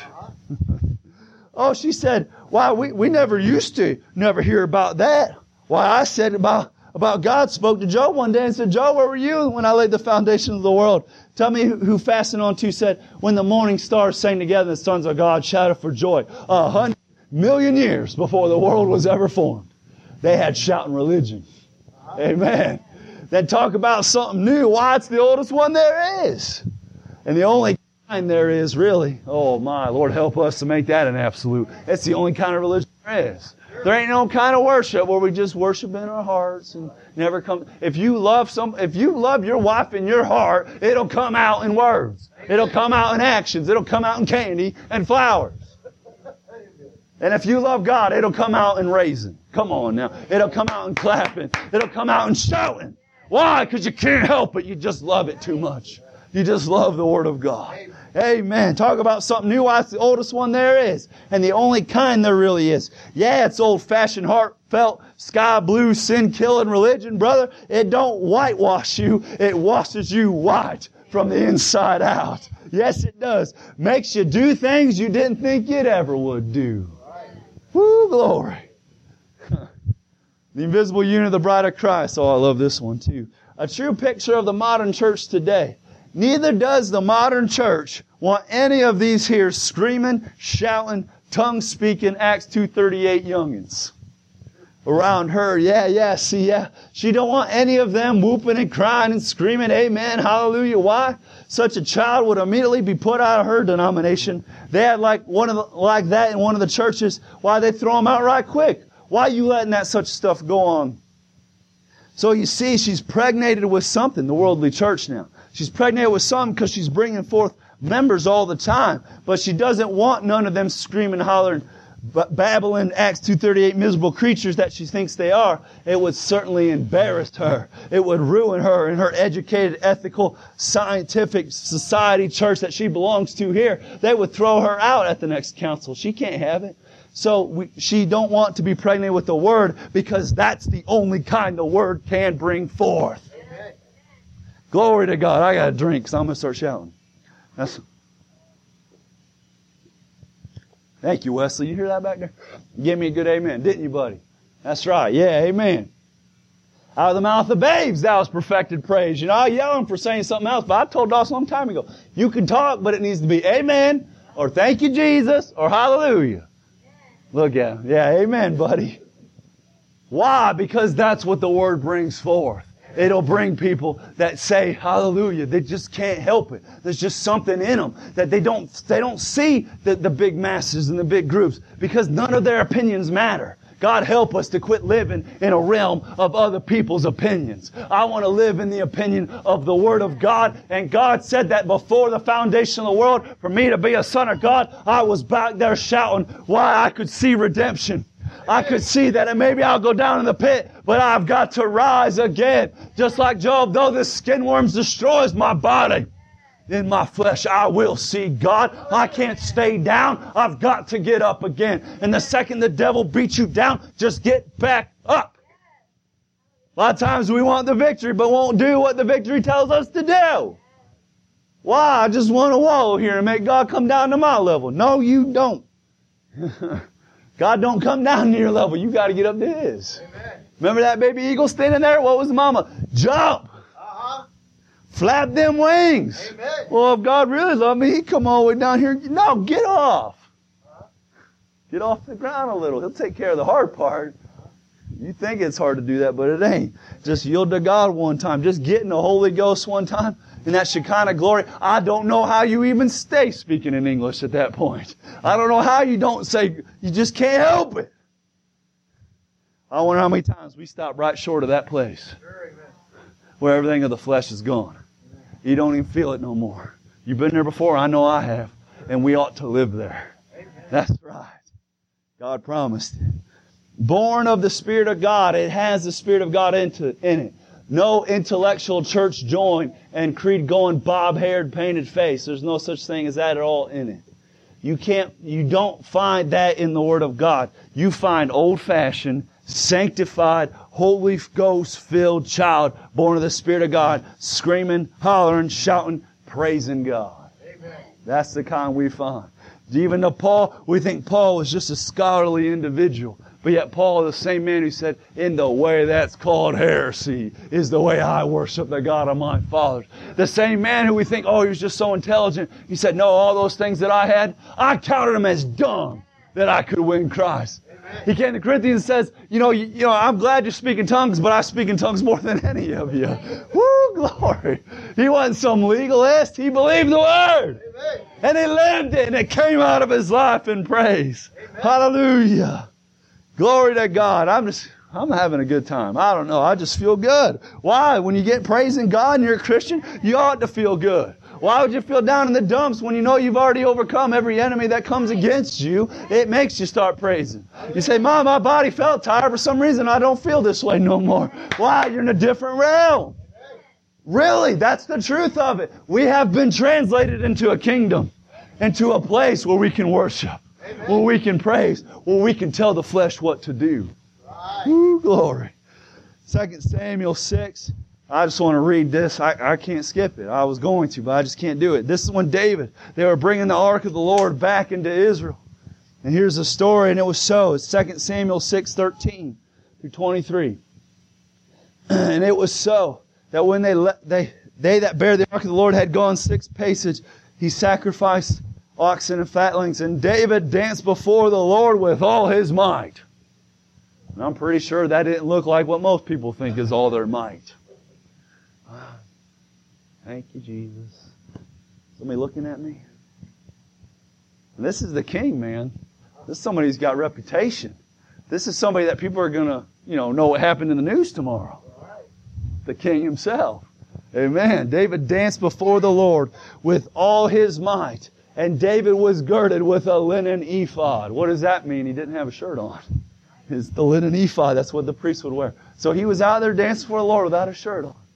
Oh, she said, why, we, we never used to never hear about that. Why, I said about About God spoke to Job one day and said, Job, where were you when I laid the foundation of the world? Tell me who, who fastened on to said, when the morning stars sang together, the sons of God shouted for joy. A hundred million years before the world was ever formed. They had shouting religion. Amen. Then talk about something new. Why, it's the oldest one there is. And the only kind there is really, oh my, Lord help us to make that an absolute. It's the only kind of religion there is. There ain't no kind of worship where we just worship in our hearts and never come. If you love some, if you love your wife in your heart, it'll come out in words. It'll come out in actions. It'll come out in candy and flowers. And if you love God, it'll come out in raising. Come on now. It'll come out in clapping. It'll come out in shouting. Why? Because you can't help it. You just love it too much. You just love the Word of God. Amen. Talk about something new. Why, it's the oldest one there is. And the only kind there really is. Yeah, it's old-fashioned, heartfelt, sky blue, sin-killing religion, brother. It don't whitewash you. It washes you white from the inside out. Yes, it does. Makes you do things you didn't think you'd ever would do. Woo, glory. The invisible unit of the bride of Christ. Oh, I love this one too. A true picture of the modern church today. Neither does the modern church want any of these here screaming, shouting, tongue-speaking Acts two thirty-eight youngins around her. Yeah, yeah, see, yeah. She don't want any of them whooping and crying and screaming, amen, hallelujah. Why? Such a child would immediately be put out of her denomination. They had like one of the, like that in one of the churches. Why? They throw them out right quick. Why are you letting that such stuff go on? So you see, she's pregnated with something, the worldly church now. She's pregnated with something because she's bringing forth members all the time. But she doesn't want none of them screaming, hollering, babbling Acts two thirty-eight miserable creatures that she thinks they are. It would certainly embarrass her. It would ruin her in her educated, ethical, scientific society church that she belongs to here. They would throw her out at the next council. She can't have it. So we, she don't want to be pregnant with the Word because that's the only kind the Word can bring forth. Amen. Glory to God. I got a drink because I'm going to start shouting. That's. Thank you, Wesley. You hear that back there? Give me a good amen, didn't you, buddy? That's right. Yeah, amen. Out of the mouth of babes, thou hast perfected praise. You know, I yell him for saying something else, but I told Dawson a long time ago, you can talk, but it needs to be amen, or thank you, Jesus, or hallelujah. Look at him. Yeah, amen, buddy. Why? Because that's what the Word brings forth. It'll bring people that say hallelujah. They just can't help it. There's just something in them that they don't, they don't see the, the big masses and the big groups because none of their opinions matter. God, help us to quit living in a realm of other people's opinions. I want to live in the opinion of the Word of God. And God said that before the foundation of the world, for me to be a son of God, I was back there shouting why I could see redemption. I could see that, and maybe I'll go down in the pit, but I've got to rise again. Just like Job, though the skin worms destroys my body, in my flesh I will see God. I can't stay down. I've got to get up again. And the second the devil beats you down, just get back up. A lot of times we want the victory, but won't do what the victory tells us to do. Why? I just want to wallow here and make God come down to my level. No, you don't. God don't come down to your level. You got to get up to His. Amen. Remember that baby eagle standing there? What was the mama? Jump! Uh-huh. Flap them wings. Amen. Well, if God really loved me, He'd come all the way down here. No, get off. Uh-huh. Get off the ground a little. He'll take care of the hard part. You think it's hard to do that, but it ain't. Just yield to God one time. Just get in the Holy Ghost one time. And that Shekinah glory. I don't know how you even stay speaking in English at that point. I don't know how you don't say, you just can't help it. I wonder how many times we stop right short of that place. Sure, amen. Where everything of the flesh is gone. You don't even feel it no more. You've been there before. I know I have. And we ought to live there. Amen. That's right. God promised it. Born of the Spirit of God. It has the Spirit of God into, in it. No intellectual church join and creed going bob-haired painted face. There's no such thing as that at all in it. You can't, you don't find that in the Word of God. You find old-fashioned, sanctified, Holy Ghost-filled child born of the Spirit of God, screaming, hollering, shouting, praising God. Amen. That's the kind we find. Even to Paul, we think Paul was just a scholarly individual. But yet Paul, the same man who said, in the way that's called heresy, is the way I worship the God of my fathers. The same man who we think, oh, he was just so intelligent. He said, no, all those things that I had, I counted them as dung that I could win Christ. Amen. He came to Corinthians and says, you know, you, you know, I'm glad you speak in tongues, but I speak in tongues more than any of you. Woo, glory. He wasn't some legalist. He believed the Word. Amen. And he lived it, and it came out of his life in praise. Amen. Hallelujah. Glory to God. I'm just, I'm having a good time. I don't know. I just feel good. Why? When you get praising God and you're a Christian, you ought to feel good. Why would you feel down in the dumps when you know you've already overcome every enemy that comes against you? It makes you start praising. You say, Mom, my body felt tired. For some reason, I don't feel this way no more. Why? You're in a different realm. Really, that's the truth of it. We have been translated into a kingdom, into a place where we can worship. Amen. Where we can praise, where we can tell the flesh what to do. Right. Woo, glory. Second Samuel six. I just want to read this. I, I can't skip it. I was going to, but I just can't do it. This is when David, they were bringing the ark of the Lord back into Israel. And here's the story, and it was so. It's Second Samuel six thirteen through twenty-three. And it was so that when they, let, they, they that bear the ark of the Lord had gone six paces, he sacrificed oxen and fatlings, and David danced before the Lord with all his might. And I'm pretty sure that didn't look like what most people think is all their might. Thank you, Jesus. Somebody looking at me? And this is the king, man. This is somebody who's got reputation. This is somebody that people are going to, you know, know what happened in the news tomorrow. The king himself. Amen. David danced before the Lord with all his might. And David was girded with a linen ephod. What does that mean? He didn't have a shirt on. It's the linen ephod. That's what the priest would wear. So he was out there dancing for the Lord without a shirt on.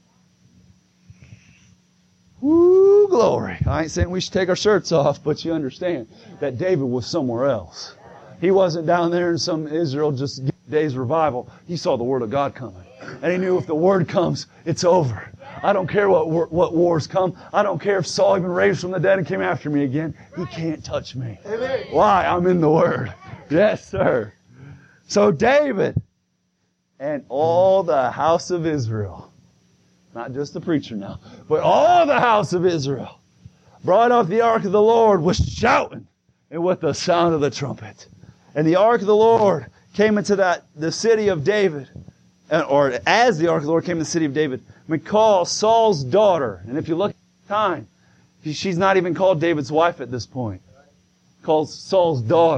Woo, glory. I ain't saying we should take our shirts off, but you understand that David was somewhere else. He wasn't down there in some Israel just days revival. He saw the Word of God coming. And he knew if the Word comes, it's over. I don't care what what wars come. I don't care if Saul even raised from the dead and came after me again. He can't touch me. Amen. Why? I'm in the Word. Yes, sir. So David and all the house of Israel, not just the preacher now, but all the house of Israel, brought up the ark of the Lord with shouting and with the sound of the trumpet. And the ark of the Lord came into that the city of David, or as the ark of the Lord came to the city of David, Michal, Saul's daughter. And if you look at the time, she's not even called David's wife at this point. Called Saul's daughter.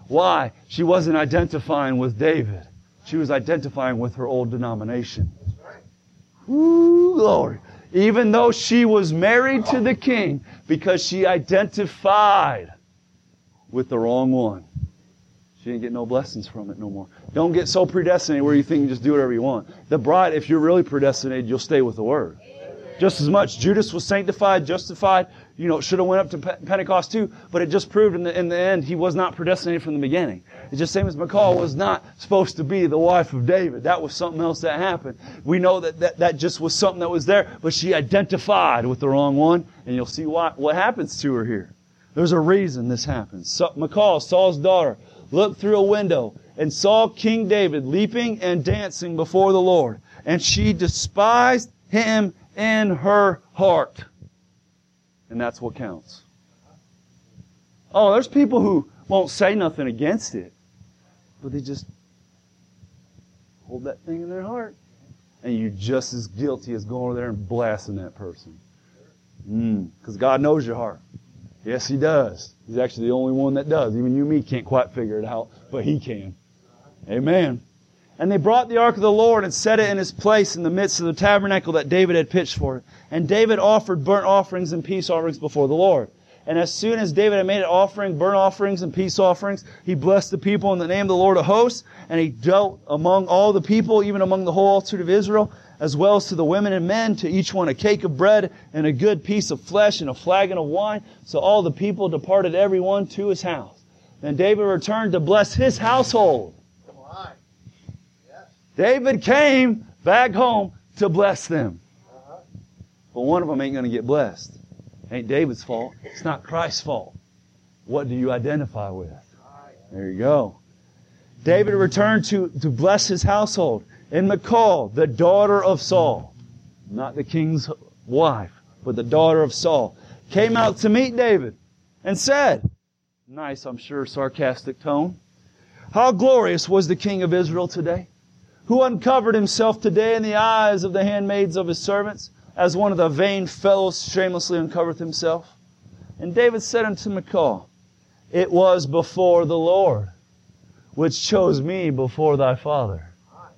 Why? She wasn't identifying with David. She was identifying with her old denomination. Ooh, glory. Even though she was married to the king, because she identified with the wrong one. She didn't get no blessings from it no more. Don't get so predestinated where you think you can just do whatever you want. The bride, if you're really predestinated, you'll stay with the Word. Just as much. Judas was sanctified, justified. You know, should have went up to Pentecost too, but it just proved in the, in the end he was not predestinated from the beginning. It's just the same as Michal was not supposed to be the wife of David. That was something else that happened. We know that that, that just was something that was there, but she identified with the wrong one, and you'll see why, what happens to her here. There's a reason this happens. So, Michal, Saul's daughter, looked through a window and saw King David leaping and dancing before the Lord, and she despised him in her heart. And that's what counts. Oh, there's people who won't say nothing against it, but they just hold that thing in their heart. And you're just as guilty as going over there and blasting that person. Because mm, God knows your heart. Yes, He does. He's actually the only one that does. Even you and me can't quite figure it out, but He can. Amen. And they brought the ark of the Lord and set it in its place in the midst of the tabernacle that David had pitched for it. And David offered burnt offerings and peace offerings before the Lord. And as soon as David had made an offering, burnt offerings and peace offerings, he blessed the people in the name of the Lord of hosts. And he dealt among all the people, even among the whole multitude of Israel, as well as to the women and men, to each one a cake of bread and a good piece of flesh and a flagon of wine. So all the people departed every one to his house. Then David returned to bless his household. David came back home to bless them. But one of them ain't going to get blessed. Ain't David's fault. It's not Christ's fault. What do you identify with? There you go. David returned to, to bless his household. And Michal, the daughter of Saul, not the king's wife, but the daughter of Saul, came out to meet David and said, nice, I'm sure, sarcastic tone, how glorious was the king of Israel today, who uncovered himself today in the eyes of the handmaids of his servants, as one of the vain fellows shamelessly uncovereth himself. And David said unto Michal, it was before the Lord, which chose me before thy father.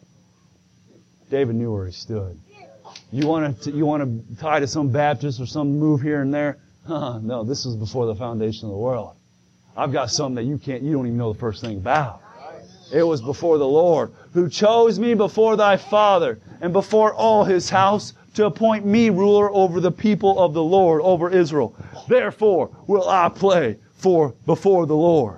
David knew where he stood. You want to, you want to tie to some Baptist or some move here and there? Huh, no, this was before the foundation of the world. I've got something that you can't, you don't even know the first thing about. It was before the Lord, who chose me before thy father and before all his house to appoint me ruler over the people of the Lord, over Israel. Therefore will I play for before the Lord.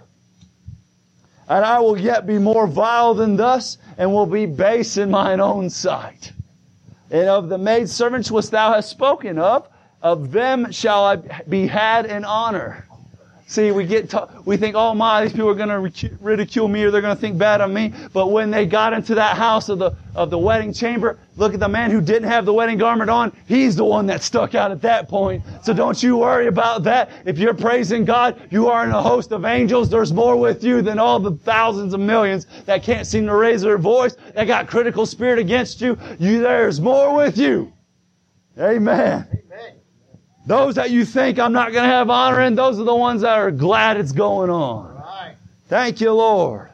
And I will yet be more vile than thus, and will be base in mine own sight. And of the maidservants which thou hast spoken of, of them shall I be had in honor. See, we get to, we think, oh my, these people are going to ridicule me or they're going to think bad of me. But when they got into that house of the of the wedding chamber, look at the man who didn't have the wedding garment on. He's the one that stuck out at that point. So don't you worry about that. If you're praising God, you are in a host of angels. There's more with you than all the thousands of millions that can't seem to raise their voice, that got critical spirit against you. You there's more with you. Amen. Amen. Those that you think I'm not going to have honor in, those are the ones that are glad it's going on. Right. Thank you, Lord.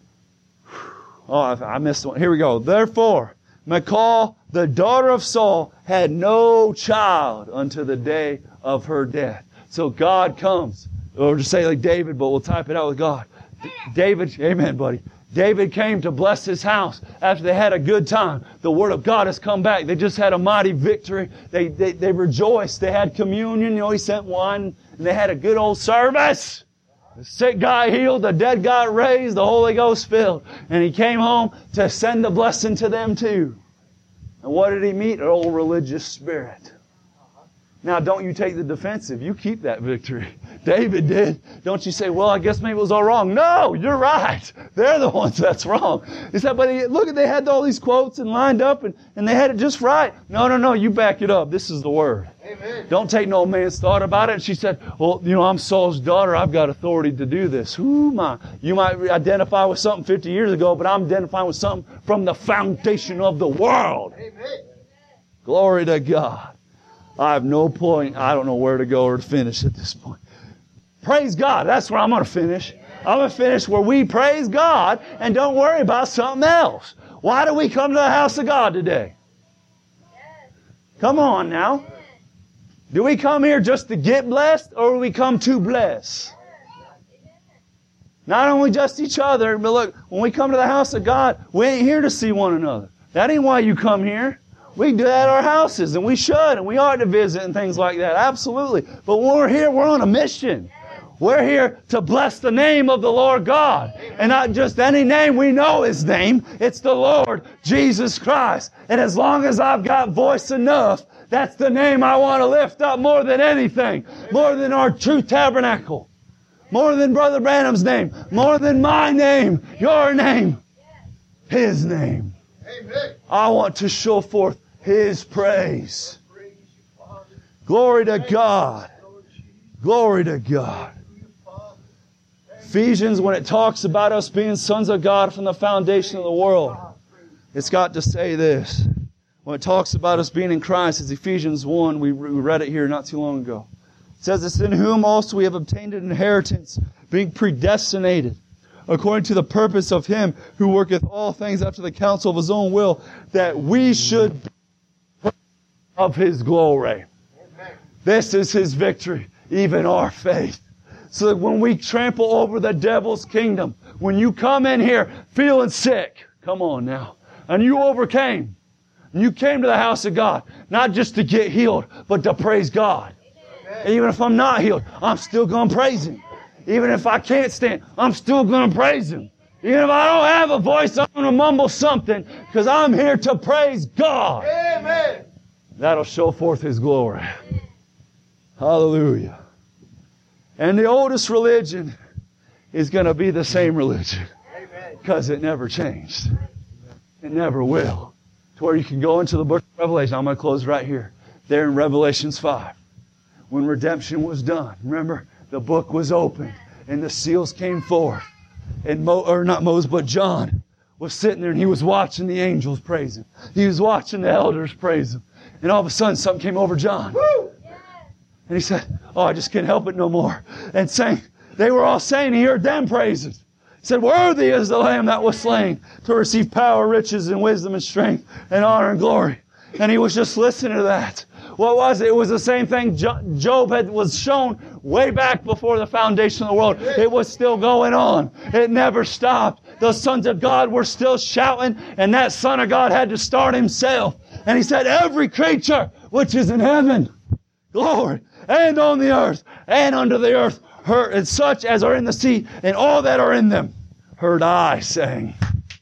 Oh, I missed one. Here we go. Therefore, Michal, the daughter of Saul, had no child unto the day of her death. So God comes. Or just say like David, but we'll type it out with God. D- David, amen, buddy. David came to bless his house after they had a good time. The Word of God has come back. They just had a mighty victory. They, they, they rejoiced. They had communion. You know, he sent wine and they had a good old service. The sick guy healed. The dead got raised. The Holy Ghost filled. And he came home to send the blessing to them too. And what did he meet? An old religious spirit. Now, don't you take the defensive. You keep that victory. David did. Don't you say, well, I guess maybe it was all wrong. No, you're right. They're the ones that's wrong. He said, but look, they had all these quotes and lined up and, and they had it just right. No, no, no, you back it up. This is the Word. Amen. Don't take no man's thought about it. And she said, well, you know, I'm Saul's daughter. I've got authority to do this. Ooh, my. You might identify with something fifty years ago, but I'm identifying with something from the foundation of the world. Amen. Glory to God. I have no point. I don't know where to go or to finish at this point. Praise God. That's where I'm going to finish. I'm going to finish where we praise God and don't worry about something else. Why do we come to the house of God today? Come on now. Do we come here just to get blessed, or do we come to bless? Not only just each other, but look, when we come to the house of God, we ain't here to see one another. That ain't why you come here. We do that at our houses, and we should, and we ought to visit and things like that. Absolutely. But when we're here, we're on a mission. We're here to bless the name of the Lord God. And not just any name. We know His name. It's the Lord Jesus Christ. And as long as I've got voice enough, that's the name I want to lift up more than anything. More than our true tabernacle. More than Brother Branham's name. More than my name. Your name. His name. I want to show forth His praise. Glory to God. Glory to God. Ephesians, when it talks about us being sons of God from the foundation of the world, it's got to say this. When it talks about us being in Christ, it's Ephesians one. We read it here not too long ago. It says, it's in whom also we have obtained an inheritance, being predestinated, according to the purpose of Him who worketh all things after the counsel of His own will, that we should be of His glory. This is His victory, even our faith. So that when we trample over the devil's kingdom, when you come in here feeling sick, come on now, and you overcame, and you came to the house of God, not just to get healed, but to praise God. And even if I'm not healed, I'm still going to praise Him. Even if I can't stand, I'm still going to praise Him. Even if I don't have a voice, I'm going to mumble something, because I'm here to praise God. Amen. That'll show forth His glory. Hallelujah. And the oldest religion is going to be the same religion, because it never changed. It never will. To where you can go into the book of Revelation. I'm going to close right here. There in Revelations five. When redemption was done. Remember, the book was opened and the seals came forth. And Mo, or not Moses, but John was sitting there and he was watching the angels praise Him. He was watching the elders praise Him. And all of a sudden something came over John. Woo! And he said, oh, I just can't help it no more. And saying, they were all saying, he heard them praises. He said, worthy is the Lamb that was slain to receive power, riches, and wisdom, and strength, and honor, and glory. And he was just listening to that. What was it? It was the same thing Job had was shown way back before the foundation of the world. It was still going on. It never stopped. The sons of God were still shouting, and that Son of God had to start himself. And he said, every creature which is in heaven, glory, and on the earth, and under the earth, heard, and such as are in the sea, and all that are in them, heard I saying,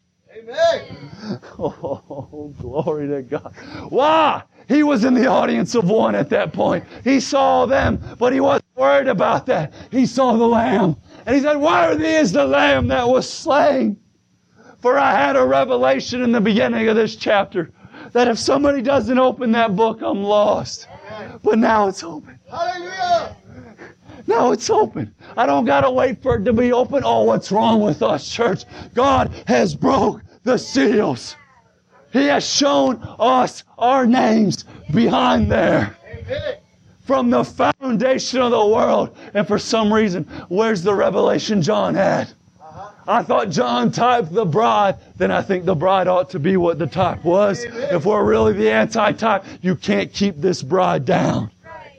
Amen. Oh, glory to God. Why? He was in the audience of one at that point. He saw them, but he wasn't worried about that. He saw the Lamb. And he said, worthy is the Lamb that was slain. For I had a revelation in the beginning of this chapter that if somebody doesn't open that book, I'm lost. But now it's open. Hallelujah. Now it's open. I don't got to wait for it to be open. Oh, what's wrong with us, church? God has broke the seals. He has shown us our names behind there. Amen. From the foundation of the world. And for some reason, where's the revelation John had? Uh-huh. I thought John typed the bride. Then I think the bride ought to be what the type was. Amen. If we're really the anti-type, you can't keep this bride down.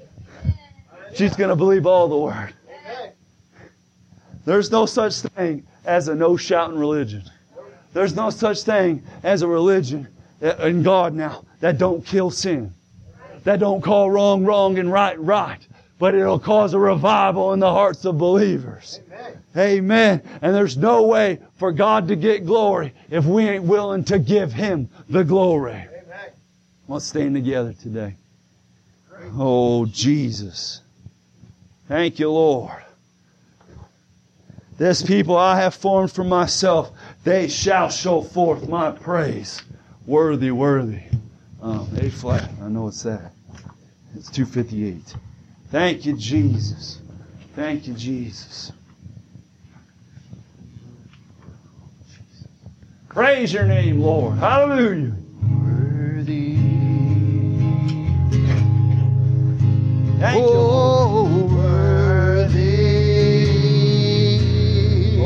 She's going to believe all the word. Amen. There's no such thing as a no-shouting religion. There's no such thing as a religion in God now that don't kill sin. That don't call wrong wrong and right right. But it'll cause a revival in the hearts of believers. Amen. Amen. And there's no way for God to get glory if we ain't willing to give Him the glory. Amen. Let's stand together today. Oh, Jesus. Thank you, Lord. This people I have formed for myself, they shall show forth my praise. Worthy, worthy. Um, A flat. I know it's that. It's two fifty-eight. Thank you, Jesus. Thank you, Jesus. Praise your name, Lord. Hallelujah. Worthy. Thank you, Lord. Oh, worthy.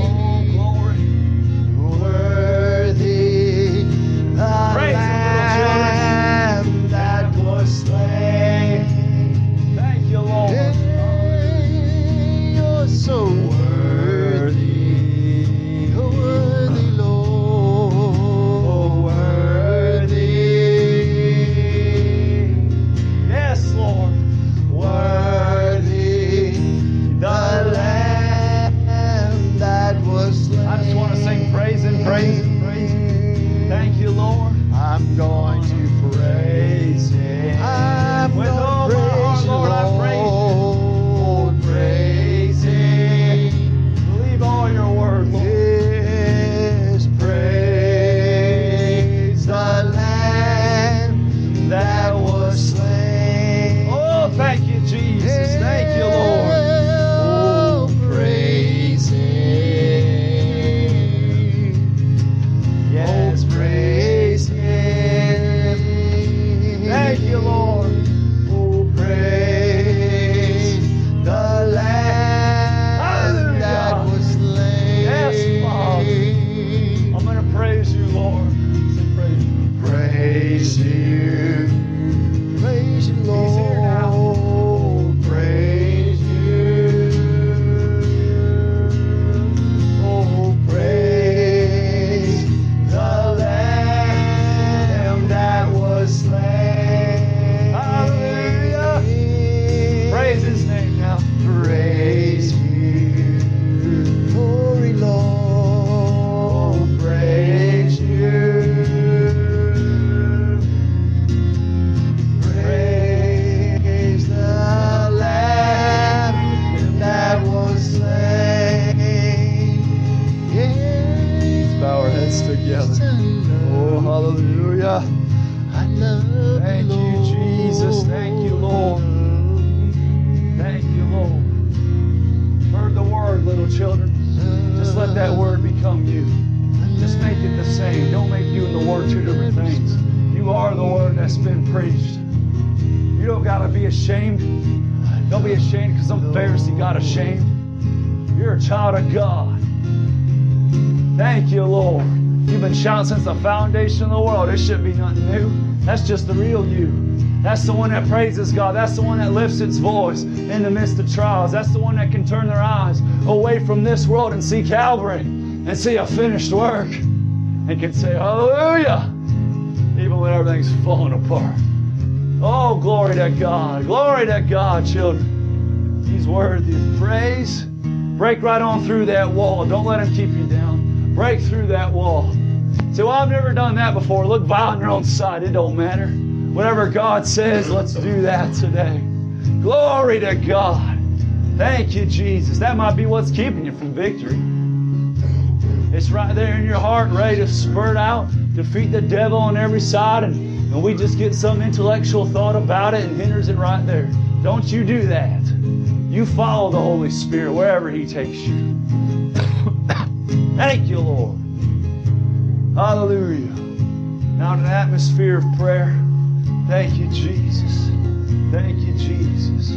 praised. You don't got to be ashamed. Don't be ashamed because some Pharisee got ashamed. You're a child of God. Thank you, Lord. You've been shouting since the foundation of the world. It shouldn't be nothing new. That's just the real you. That's the one that praises God. That's the one that lifts its voice in the midst of trials. That's the one that can turn their eyes away from this world and see Calvary and see a finished work and can say, hallelujah, even when everything's falling apart. Oh, glory to God. Glory to God, children. He's worthy of praise. Break right on through that wall. Don't let him keep you down. Break through that wall. Say, well, I've never done that before. Look by on your own side. It don't matter. Whatever God says, let's do that today. Glory to God. Thank you, Jesus. That might be what's keeping you from victory. It's right there in your heart, ready to spurt out, defeat the devil on every side, and, and we just get some intellectual thought about it and hinders it right there. Don't you do that. You follow the Holy Spirit wherever He takes you. Thank you, Lord. Hallelujah. Now in an atmosphere of prayer, thank you, Jesus. Thank you, Jesus.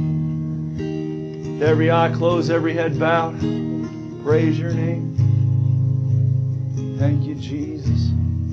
Every eye closed, every head bowed. Praise your name. Thank you, Jesus.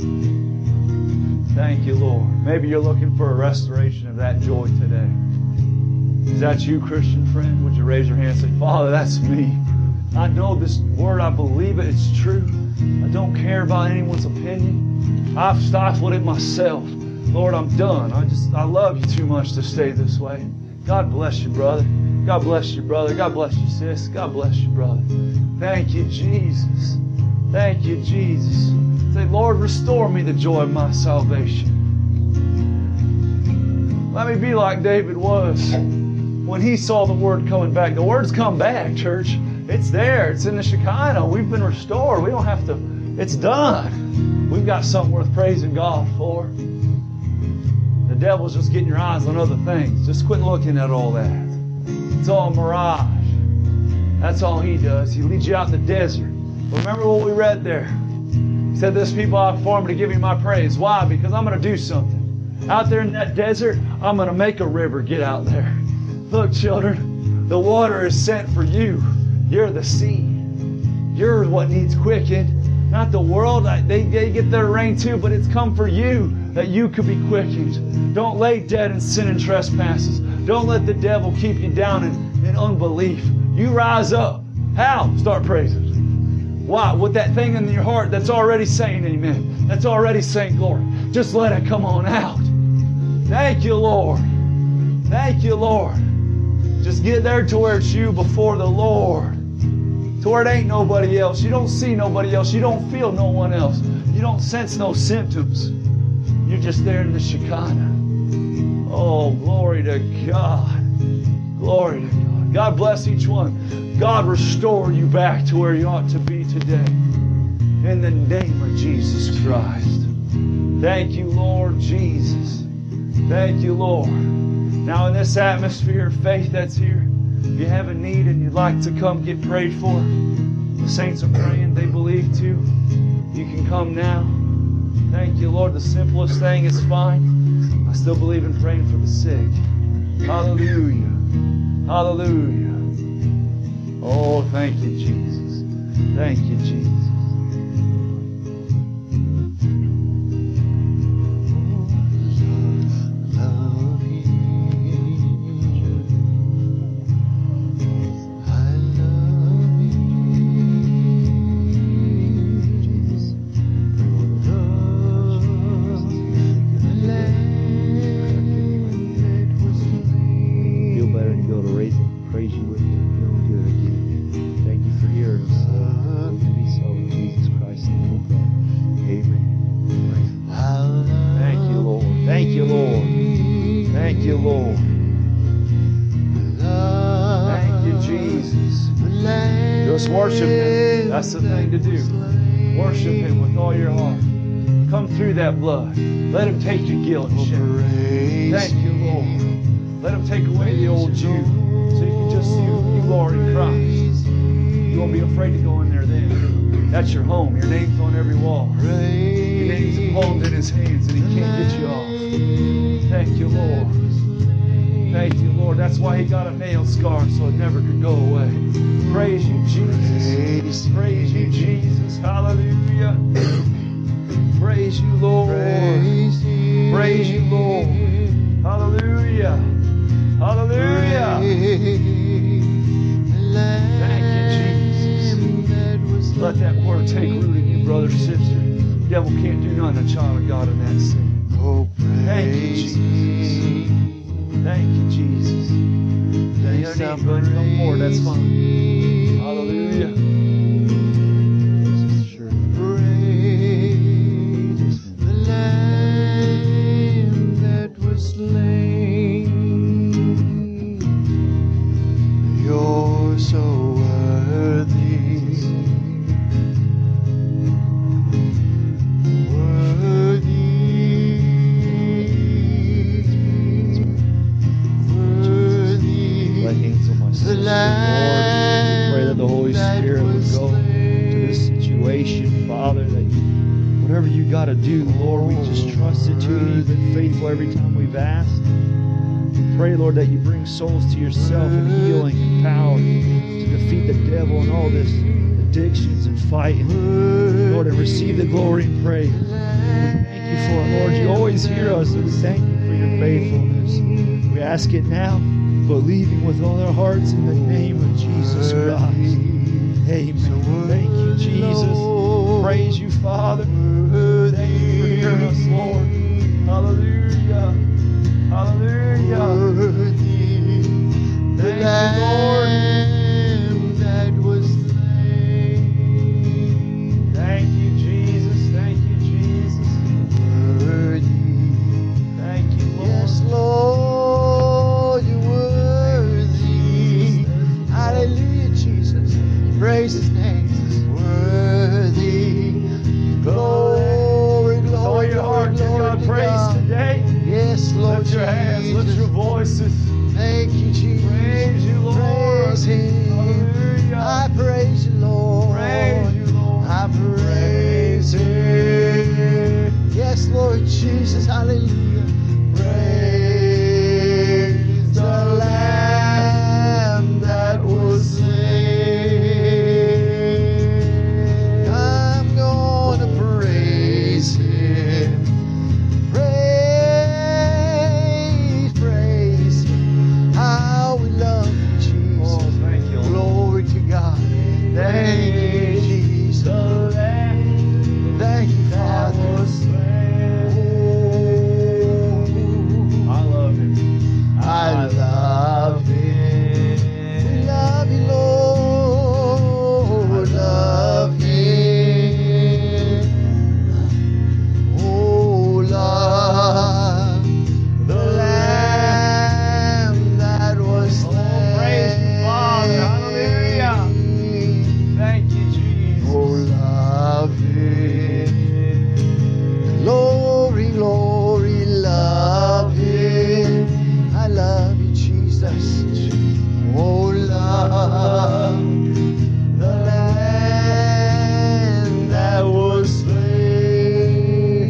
Thank you, Lord. Maybe you're looking for a restoration of that joy today. Is that you, Christian friend? Would you raise your hand and say, Father, that's me. I know this word. I believe it. It's true. I don't care about anyone's opinion. I've stifled it myself. Lord, I'm done. I just, I love you too much to stay this way. God bless you, brother. God bless you, brother. God bless you, sis. God bless you, brother. Thank you, Jesus. Thank you, Jesus. Say, Lord, restore me the joy of my salvation. Let me be like David was when he saw the word coming back. The word's come back, church. It's there. It's in the Shekinah. We've been restored. We don't have to. It's done. We've got something worth praising God for. The devil's just getting your eyes on other things. Just quit looking at all that. It's all mirage. That's all he does. He leads you out in the desert. Remember what we read there. He said, this people I've formed to give you my praise. Why? Because I'm going to do something. Out there in that desert, I'm going to make a river get out there. Look, children, the water is sent for you. You're the seed. You're what needs quickened. Not the world. They, they get their rain too, but it's come for you that you could be quickened. Don't lay dead in sin and trespasses. Don't let the devil keep you down in, in unbelief. You rise up. How? Start praising. Why? With that thing in your heart that's already saying amen. That's already saying glory. Just let it come on out. Thank you, Lord. Thank you, Lord. Just get there to where it's you before the Lord. To where it ain't nobody else. You don't see nobody else. You don't feel no one else. You don't sense no symptoms. You're just there in the Shekinah. Oh, glory to God. Glory to God. God bless each one. God restore you back to where you ought to be today. In the name of Jesus Christ. Thank you, Lord Jesus. Thank you, Lord. Now in this atmosphere of faith that's here, if you have a need and you'd like to come get prayed for, the saints are praying, they believe too. You can come now. Thank you, Lord. The simplest thing is fine. I still believe in praying for the sick. Hallelujah. Hallelujah. Oh, thank you, Jesus. Thank you, Jesus. That's the thing to do. Worship Him with all your heart. Come through that blood. Let Him take your guilt and shame. Thank you, Lord. Let Him take away the old you so you can just see who you are in Christ. You won't be afraid to go in there then. That's your home. Your name's on every wall. Your chains and palmed in his hands, and he can't get you off. Thank you, Lord. Thank you, Lord. That's why he got a nail scar, so it never could go away. Praise you, Jesus. Praise you, Jesus. Hallelujah. Praise you, Lord. Praise you, Lord. Hallelujah. Hallelujah. Thank you, Jesus. Let that word take root in you, brother, sister. The devil can't do nothing, a child of God, in that sin. Thank you, Jesus. Thank you, Jesus. Then you don't need but no more, that's fine. Hallelujah. Praise the Lamb that was slain. You're so worthy. Worthy. Worthy. Lay hands on my The sister, Lord. Lamb Pray that the Holy that Spirit would was go to this situation, Father, that you, whatever you got to do, Lord, we just trust it to you. You've been faithful every time we've asked. We pray, Lord, that you bring souls to yourself and healing and power to defeat the devil and all this addictions and fighting. Lord, and receive the glory and praise. We thank you for it, Lord. You always hear us, and we thank you for your faithfulness. We ask it now, believing with all our hearts in the name of Jesus Christ. Amen. Thank you, Jesus. Praise you, Father. Thank you for hearing us, Lord. Hallelujah. Hallelujah. Thank you, Lord. That was slain. Thank you, Jesus. Thank you, Jesus. Worthy. Thank you, Lord. Yes, Lord, you're worthy. Hallelujah, Jesus. Praise his name. Worthy. Glory, With all glory, your heart, give glory God to praise God. today. Yes, Lord Lift your hands, lift Jesus. your voices. Thank you, Jesus. Praise you, Lord. Praise him. Hallelujah. I praise you, Lord. Praise you, Lord. I praise him. Yes, Lord Jesus. Hallelujah. Praise the Lamb that was slain. I'm gonna praise him. Praise, praise him. How we love you, Jesus. Oh, thank you, Lord. Glory to God. Thank you, Jesus. The Lamb Thank you, that Father. was slain. I love him. I love him. We love you, Lord. Love him. Oh, love the Lamb that was Oh, slain. praise you, Father. Hallelujah. Thank you, Jesus. Oh, love him. Glory, glory, love him. I love you, Jesus. Oh, love the Lamb that was slain.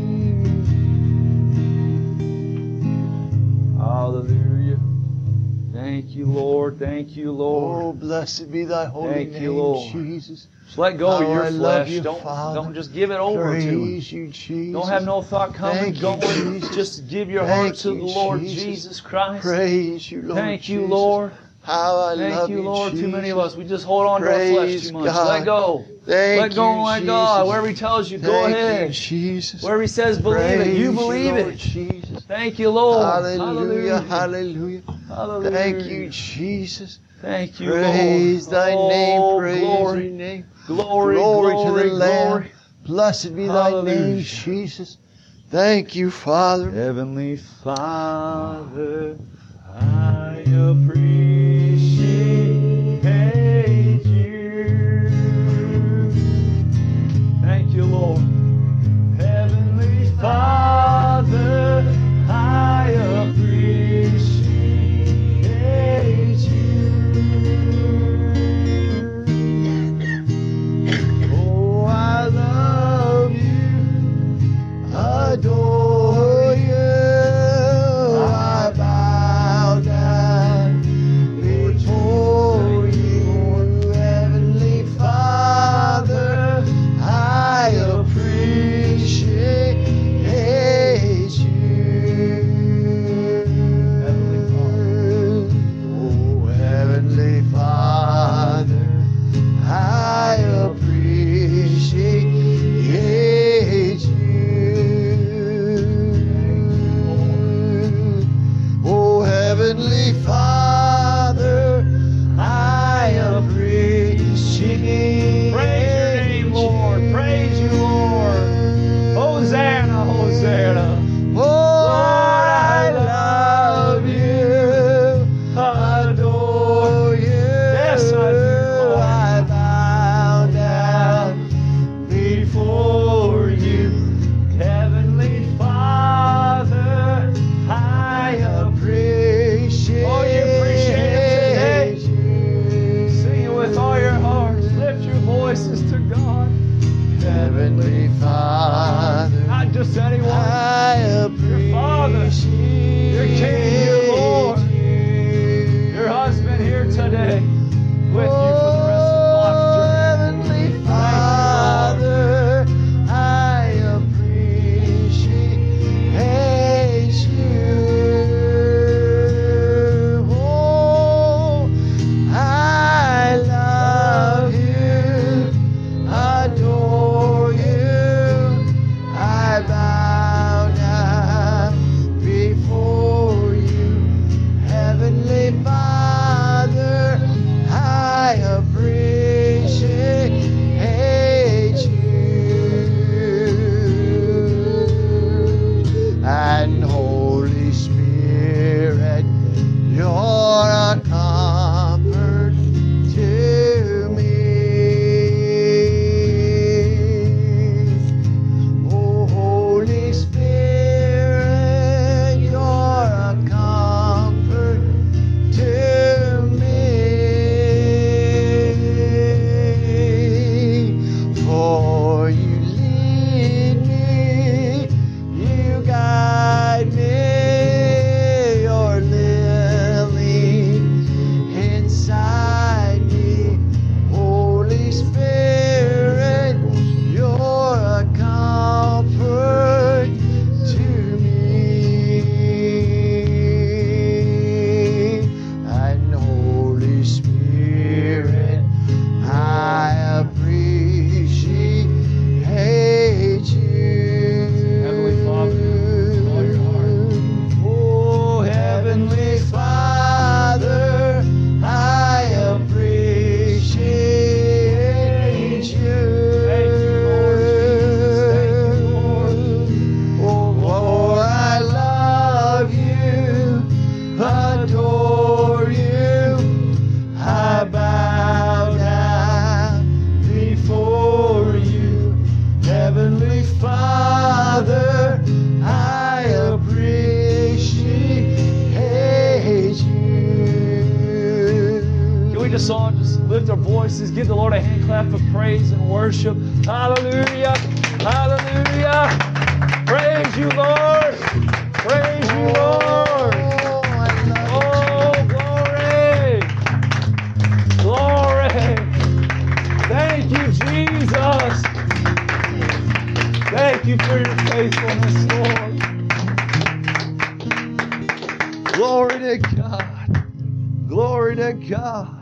Hallelujah. Thank you, Lord. Thank you, Lord. Oh, blessed be thy holy Thank name, you, Lord. Jesus. Just let go of Oh, your I love flesh. you, don't, Father. don't just give it over to him. Praise you, Jesus. Don't have no thought coming, Thank you, going. Jesus. Just give your Thank heart to you, the Lord Jesus. Jesus Christ. Praise you, Lord. Thank you, Jesus. Lord. How I Thank love you, Lord. Jesus. Too many of us, we just hold on to our flesh Praise too much. God. Let go. Thank Let go you, and let Jesus. God. Wherever He tells you, go Thank ahead. you, Jesus. Wherever He says believe it, you Praise believe Lord it. Jesus. Thank you, Lord. Hallelujah, hallelujah. Hallelujah. Thank you, Jesus. Thank you, Praise Lord. thy oh, name, praise glory. your name. Glory, Glory glory, to the Lamb. glory. Blessed be thy Hallelujah. name, Jesus. Thank you, Father. Heavenly Father, I appreciate you. Thank you, Lord. Heavenly Father, I appreciate you. Oh, I love you. adore you. I bow down before you. Heavenly Father, I appreciate you. Can we just all just lift our voices, give the Lord a hand clap of praise and worship? Hallelujah! Hallelujah! Praise you, Lord! Praise you, Lord! Oh, glory! Glory! Thank you, Jesus! Thank you for your faithfulness, Lord. Glory to God. Glory to God.